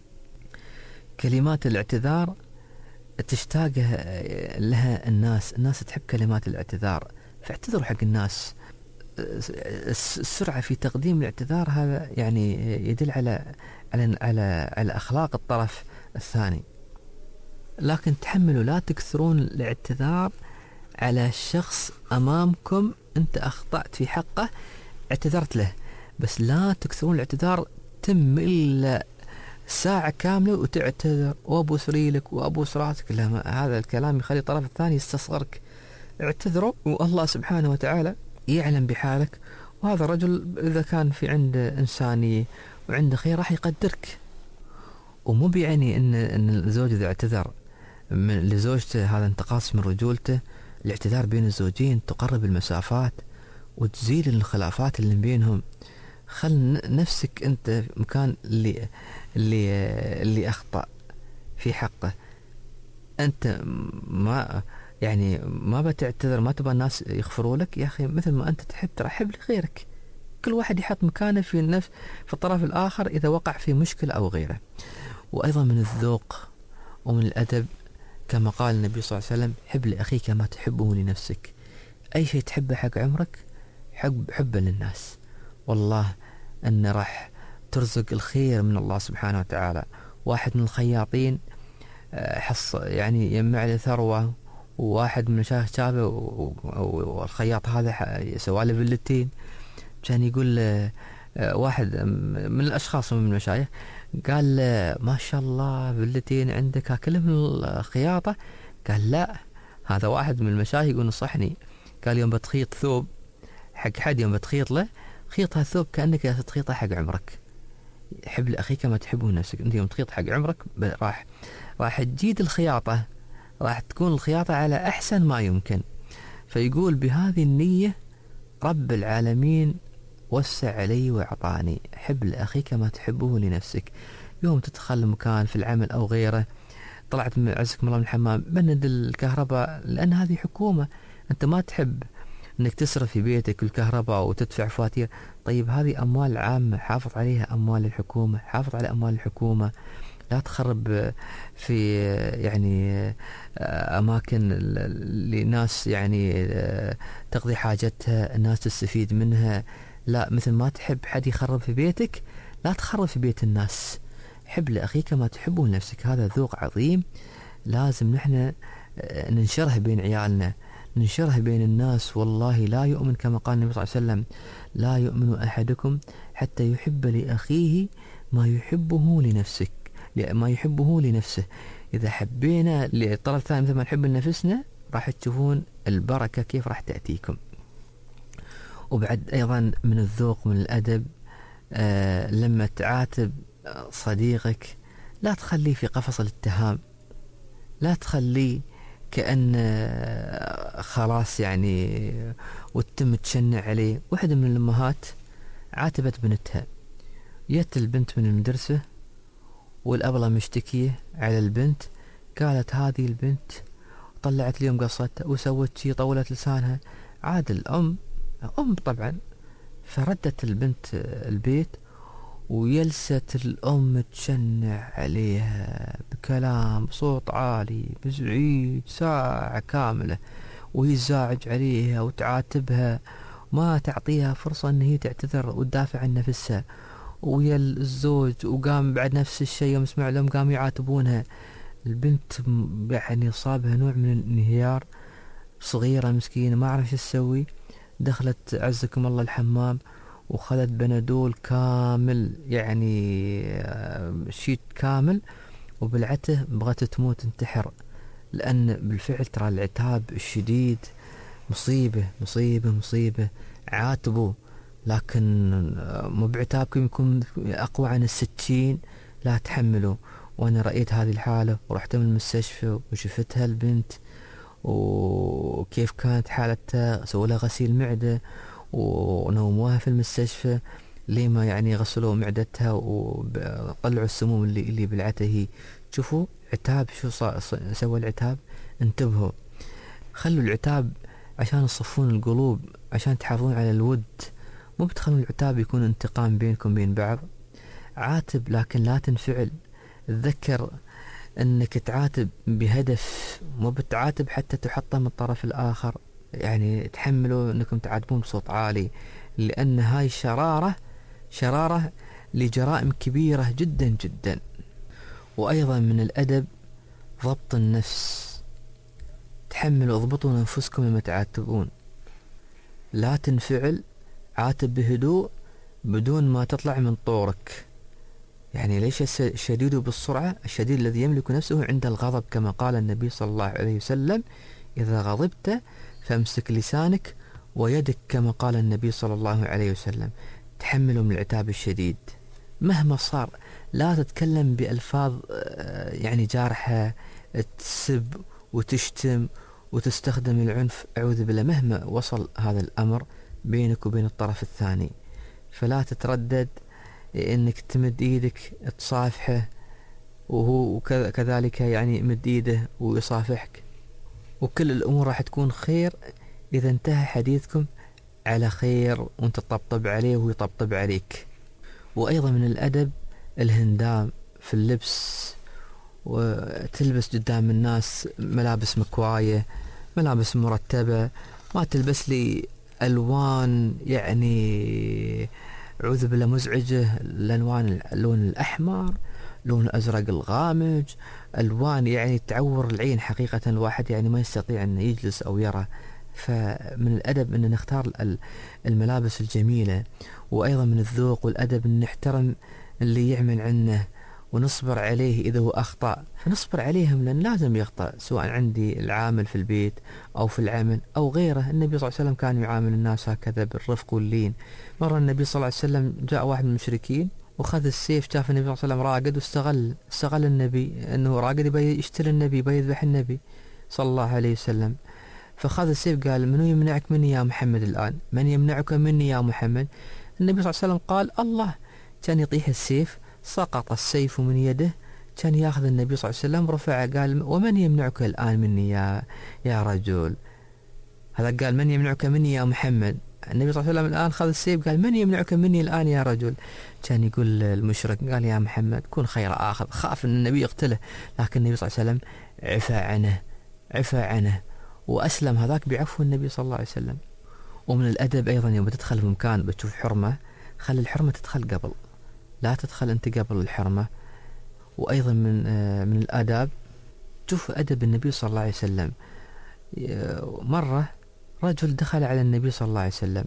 [SPEAKER 2] كلمات الاعتذار تشتاق لها الناس تحب كلمات الاعتذار، فاعتذروا حق الناس. السرعة في تقديم الاعتذار هذا يعني يدل على أخلاق الطرف الثاني. لكن تحملوا، لا تكثرون الاعتذار على الشخص أمامكم. أنت أخطأت في حقه اعتذرت له، بس لا تكثرون الاعتذار تم إلا ساعة كاملة وتعتذر وأبوس ريلك وأبوس راسك. لا، هذا الكلام يخلي الطرف الثاني يستصغرك. اعتذروا والله سبحانه وتعالى يعلم بحالك، وهذا الرجل إذا كان في عنده إنسانية وعنده خير راح يقدرك. ومو بيعني إن الزوج إذا اعتذر لزوجته هذا انتقاص من رجولته. الاعتذار بين الزوجين تقرب المسافات وتزيل الخلافات اللي بينهم. خل نفسك أنت مكان اللي أخطأ في حقه. أنت ما بتعتذر، ما تبغى الناس يغفروا لك. يا أخي مثل ما أنت تحب ترى حب لغيرك. كل واحد يحط مكانه في الطرف الآخر إذا وقع في مشكلة أو غيره. وأيضا من الذوق ومن الأدب كما قال النبي صلى الله عليه وسلم حب لأخيك ما تحبه لنفسك. أي شيء تحبه حق عمرك حبه للناس، والله أن راح ترزق الخير من الله سبحانه وتعالى. واحد من الخياطين يعني يجمع له ثروة، وواحد من المشايخ شافه والخياط هذا سواله فيلتين، كان يقول واحد من الأشخاص من المشايخ قال ما شاء الله فيلتين عندك كلهم من الخياطة. قال لا، هذا واحد من المشايخ يقول نصحني، قال يوم بتخيط ثوب حق حد، يوم بتخيط له خيط هالثوب كأنك تخيطه حق عمرك. حب لأخيك ما تحبه نفسك. أنت يوم تخيط حق عمرك راح تجيد الخياطة، راح تكون الخياطة على أحسن ما يمكن. فيقول بهذه النية رب العالمين وسع علي وأعطاني. حب لأخيك ما تحبه لنفسك. يوم تدخل مكان في العمل أو غيره، طلعت عزكم الله من الحمام، بند الكهرباء، لأن هذه حكومة. أنت ما تحب أنك تصرف في بيتك الكهرباء وتدفع فواتير. طيب هذه أموال عامة، حافظ عليها، أموال الحكومة، حافظ على أموال الحكومة. لا تخرب في يعني أماكن لناس يعني تقضي حاجتها، الناس تستفيد منها. لا، مثل ما تحب حد يخرب في بيتك، لا تخرب في بيت الناس. حب لأخيك ما تحبه لنفسك. هذا ذوق عظيم لازم نحن ننشره بين عيالنا، ننشره بين الناس. والله لا يؤمن كما قال النبي صلى الله عليه وسلم: لا يؤمن أحدكم حتى يحب لأخيه ما يحبه لنفسك، ما يحبه لنفسه. إذا حبينا للطرف الثاني مثل ما نحب لنفسنا، راح تشوفون البركة كيف راح تأتيكم. وبعد أيضا من الذوق من الأدب، لما تعاتب صديقك لا تخليه في قفص الاتهام، لا تخليه كأن خلاص يعني وتم تشنع عليه. واحدة من الأمهات عاتبت بنتها، جت البنت من المدرسة والأبلة مشتكية على البنت، قالت هذه البنت طلعت اليوم قصتها وسوت شي، طولت لسانها. عاد الأم طبعا، فردت البنت البيت ويلست الأم تشنع عليها بكلام بصوت عالي بزعيج ساعة كاملة، وهي زاعج عليها وتعاتبها، ما تعطيها فرصة أن هي تعتذر وتدافع عن نفسها. ويا الزوج وقام بعد نفس الشيء، يوم سمع لهم قاموا يعاتبونها. البنت يعني صابها نوع من الانهيار، صغيرة مسكينة ما عرف شو تسوي. دخلت عزكم الله الحمام وخذت بنادول كامل، يعني شيت كامل، وبلعته بغت تموت تنتحر. لأن بالفعل ترى العتاب الشديد مصيبة مصيبة مصيبة. عاتبوا، لكن مو بعتابكم يكون أقوى عن السكين، لا تحملوا. وأنا رأيت هذه الحالة ورحت من المستشفى وشفتها البنت وكيف كانت حالتها، سووا لها غسيل معدة ونوموها في المستشفى لما يعني غسلوا معدتها وطلعوا السموم اللي بلعتها هي. شوفوا عتاب شو سوى العتاب. انتبهوا، خلوا العتاب عشان تصفون القلوب، عشان تحافظون على الود، مو بتخلون العتاب يكون انتقام بينكم بين بعض. عاتب لكن لا تنفعل. تذكر انك تعاتب بهدف، مو بتعاتب حتى تحطم الطرف الاخر. يعني تحملوا انكم تعاتبون بصوت عالي، لان هاي شرارة لجرائم كبيرة جدا جدا. وايضا من الادب ضبط النفس. تحملوا، اضبطوا انفسكم لما تعاتبون، لا تنفعل، عاتب بهدوء بدون ما تطلع من طورك. يعني ليش الشديد بالسرعة؟ الشديد الذي يملك نفسه عند الغضب، كما قال النبي صلى الله عليه وسلم: إذا غضبت فامسك لسانك ويدك، كما قال النبي صلى الله عليه وسلم. تحملوا من العتاب الشديد مهما صار. لا تتكلم بألفاظ يعني جارحة، تسب وتشتم وتستخدم العنف، أعوذ بالله، مهما وصل هذا الأمر بينك وبين الطرف الثاني. فلا تتردد انك تمد ايدك تصافحه، وهو كذلك يعني يمد ايده ويصافحك، وكل الامور راح تكون خير اذا انتهى حديثكم على خير وانت تطبطب عليه وهو يطبطب عليك. وايضا من الادب الهندام في اللبس، وتلبس قدام الناس ملابس مكواية، ملابس مرتبة، ما تلبس لي الوان يعني أعوذ بالله مزعجة. الألوان، اللون الأحمر، لون الأزرق الغامج، ألوان يعني تعور العين حقيقة، الواحد يعني ما يستطيع أن يجلس أو يرى. فمن الأدب أن نختار الملابس الجميلة. وأيضا من الذوق والأدب أن نحترم اللي يعمل عنه ونصبر عليه إذا هو أخطأ، فنصبر عليهم لأن لازم يخطأ، سواء عندي العامل في البيت أو في العمل أو غيره. النبي صلى الله عليه وسلم كان يعامل الناس هكذا بالرفق واللين. مرة النبي صلى الله عليه وسلم جاء واحد من المشركين وخذ السيف، شاف النبي صلى الله عليه وسلم راقد واستغل النبي أنه راقد، يبي يشتل النبي، يبي يذبح النبي صلى الله عليه وسلم. فخذ السيف قال: من يمنعك مني يا محمد الآن؟ من يمنعك مني يا محمد؟ النبي صلى الله عليه وسلم قال الله، كان يطيح السيف، سقط السيف من يده، كان ياخذ النبي صلى الله عليه وسلم رفعه، قال ومن يمنعك الآن مني يا رجل؟ هذا قال من يمنعك مني يا محمد. النبي صلى الله عليه وسلم الآن خذ السيف، قال من يمنعك مني الآن يا رجل؟ كان يقول المشرك، قال يا محمد كن خير آخذ، خاف أن النبي يقتله، لكن النبي صلى الله عليه وسلم عفى عنه وأسلم هذاك بعفو النبي صلى الله عليه وسلم. ومن الأدب أيضا يوم تدخل في مكان بتشوف حرمة، خلي الحرمة تدخل قبل، لا تدخل أنت قبل الحرمة. وأيضا من الآداب شوف أدب النبي صلى الله عليه وسلم. مرة رجل دخل على النبي صلى الله عليه وسلم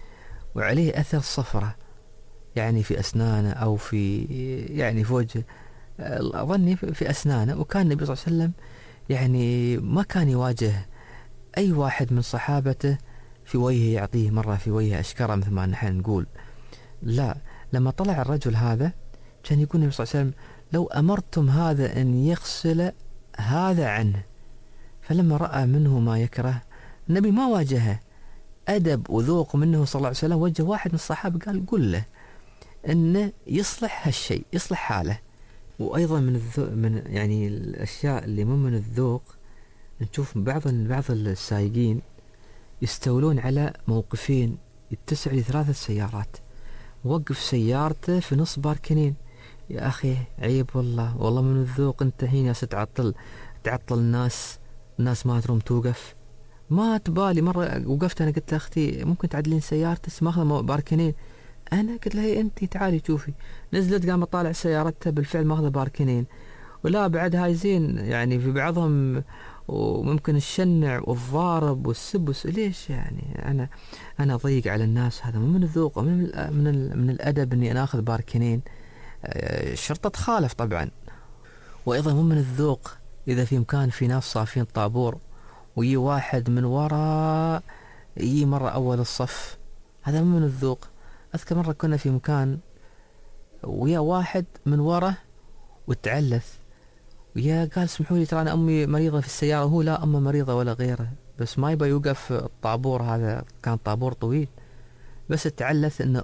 [SPEAKER 2] وعليه أثر صفرة، يعني في أسنانه أو في يعني في وجهه، أظني في أسنانه. وكان النبي صلى الله عليه وسلم يعني ما كان يواجه أي واحد من صحابته في وجهه يعطيه مرة في وجهه أشكره مثل ما نحن نقول، لا. لما طلع الرجل هذا كان يقول النبي صلى الله عليه وسلم لو أمرتم هذا أن يغسل هذا عنه. فلما رأى منه ما يكره النبي ما واجهه، أدب وذوق منه صلى الله عليه وسلم، وجه واحد من الصحابة قال قل له أنه يصلح هالشيء، يصلح حاله. وأيضا من يعني الأشياء اللي مو من الذوق، نشوف بعض السايقين يستولون على موقفين يتسع ل3 سيارات، وقف سيارته في نص باركنين. يا أخي عيب والله من الذوق، انت هنا تعطل الناس ما تروم توقف، ما تبالي. مرة وقفت أنا قلت لأختي ممكن تعدلين سيارتك ماخذة باركنين، أنا قلت لها هي أنت تعالي شوفي، نزلت قام أطالع سيارتها بالفعل ماخذة باركنين. ولا بعد هاي زين يعني في بعضهم وممكن الشنع والضارب والسبس، ليش يعني أنا أضيق على الناس؟ هذا مو من الذوق، من الأدب إني أنا أخذ باركنين، الشرطة تخالف طبعا. وأيضا مو من الذوق إذا في مكان في ناس صافين طابور ويجي واحد من وراء يجي مرة أول الصف، هذا مو من الذوق. أذكر مرة كنا في مكان ويا واحد من وراء وتعلث، ويا قال اسمحوا لي ترى أنا أمي مريضة في السيارة، هو لا أمه مريضة ولا غيره، بس ما يبغى يوقف الطابور، هذا كان طابور طويل، بس تعلث أن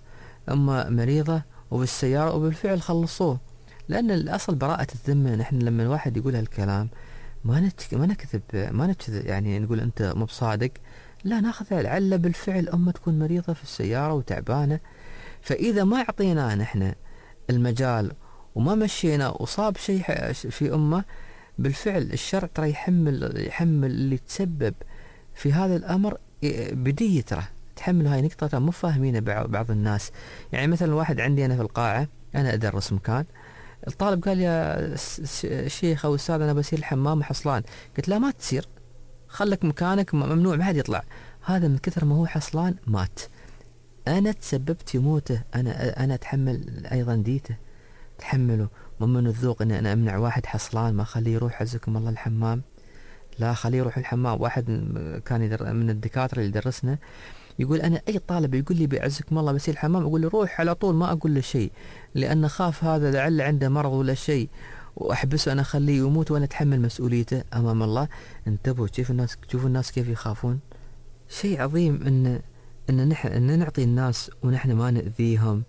[SPEAKER 2] أمه مريضة وبالسيارة، وبالفعل خلصوه. لأن الأصل براءة الذمة، نحن لما الواحد يقول هالكلام ما نكذب يعني نقول أنت مو بصادق، لا ناخذ لعل بالفعل أمه تكون مريضة في السيارة وتعبانة. فإذا ما أعطينا نحن المجال وما مشينا وصاب شيء في أمه، بالفعل الشرع ترى يحمل اللي تسبب في هذا الأمر بدية، ترى تحمل. هاي نقطة مو فاهمينها بعض الناس. يعني مثلا واحد عندي أنا في القاعة، أنا أدرس مكان، الطالب قال يا شيخ أو أستاذ أنا بسير الحمام حصلان، قلت لا ما تصير، خلك مكانك، ممنوع ما حد يطلع. هذا من كثر ما هو حصلان مات، أنا تسببت في موته، أنا أتحمل أيضا ديته، تحمله. من الذوق أن أنا أمنع واحد حصلان ما خليه يروح عزكم الله الحمام، لا خليه يروح الحمام. واحد كان من الدكاترة اللي درسنا يقول أنا أي طالب يقول لي بعزكم الله بسير الحمام أقول له روح على طول، ما أقول له شيء، لأن خاف هذا لعل عنده مرض ولا شيء وأحبسه، أنا أخليه يموت وأنا أتحمل مسؤوليته أمام الله. انتبهوا، شوفوا الناس كيف يخافون. شيء عظيم إن نعطي الناس ونحن ما نأذيهم،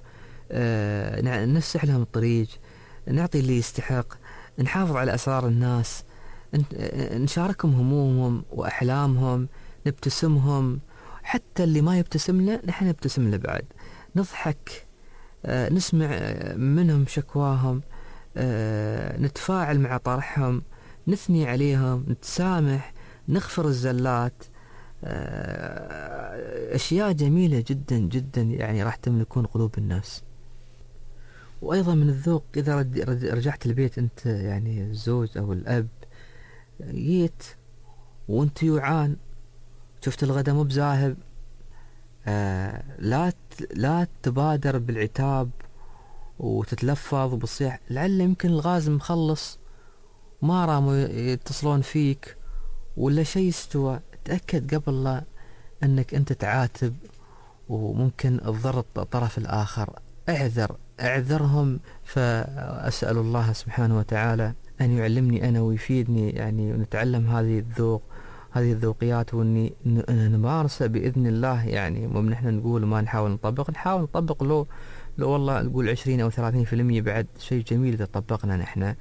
[SPEAKER 2] نفسح لهم الطريق، نعطي اللي يستحق، نحافظ على أسرار الناس، نشاركهم همومهم وأحلامهم، نبتسمهم، حتى اللي ما يبتسم له نحن نبتسم له بعد، نضحك، نسمع منهم شكواهم، نتفاعل مع طرحهم، نثني عليهم، نتسامح، نغفر الزلات، أشياء جميلة جدا جدا يعني راح تملكون قلوب الناس. وأيضا من الذوق إذا رجعت البيت أنت يعني الزوج أو الأب، جيت وأنت يوعان، شفت الغداء مو بزاهب، لا تبادر بالعتاب وتتلفظ وبتصيح، لعل يمكن الغاز مخلص ما راموا يتصلون فيك ولا شيء استوى. تأكد قبل لا أنك أنت تعاتب وممكن تضر الطرف الآخر، اعذرهم. فأسأل الله سبحانه وتعالى أن يعلمني أنا ويفيدني يعني ونتعلم هذه الذوق هذه الذوقيات واني نمارسه باذن الله. يعني مو نحن نقول ما نحاول نطبق لو والله نقول 20 او 30% بعد شيء جميل اذا طبقنا نحن.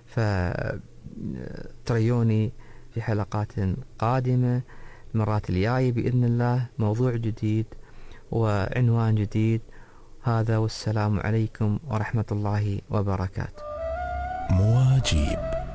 [SPEAKER 2] فتريوني في حلقات قادمة المرات الجاية بإذن الله، موضوع جديد وعنوان جديد. هذا والسلام عليكم ورحمة الله وبركاته.
[SPEAKER 1] مواجيب.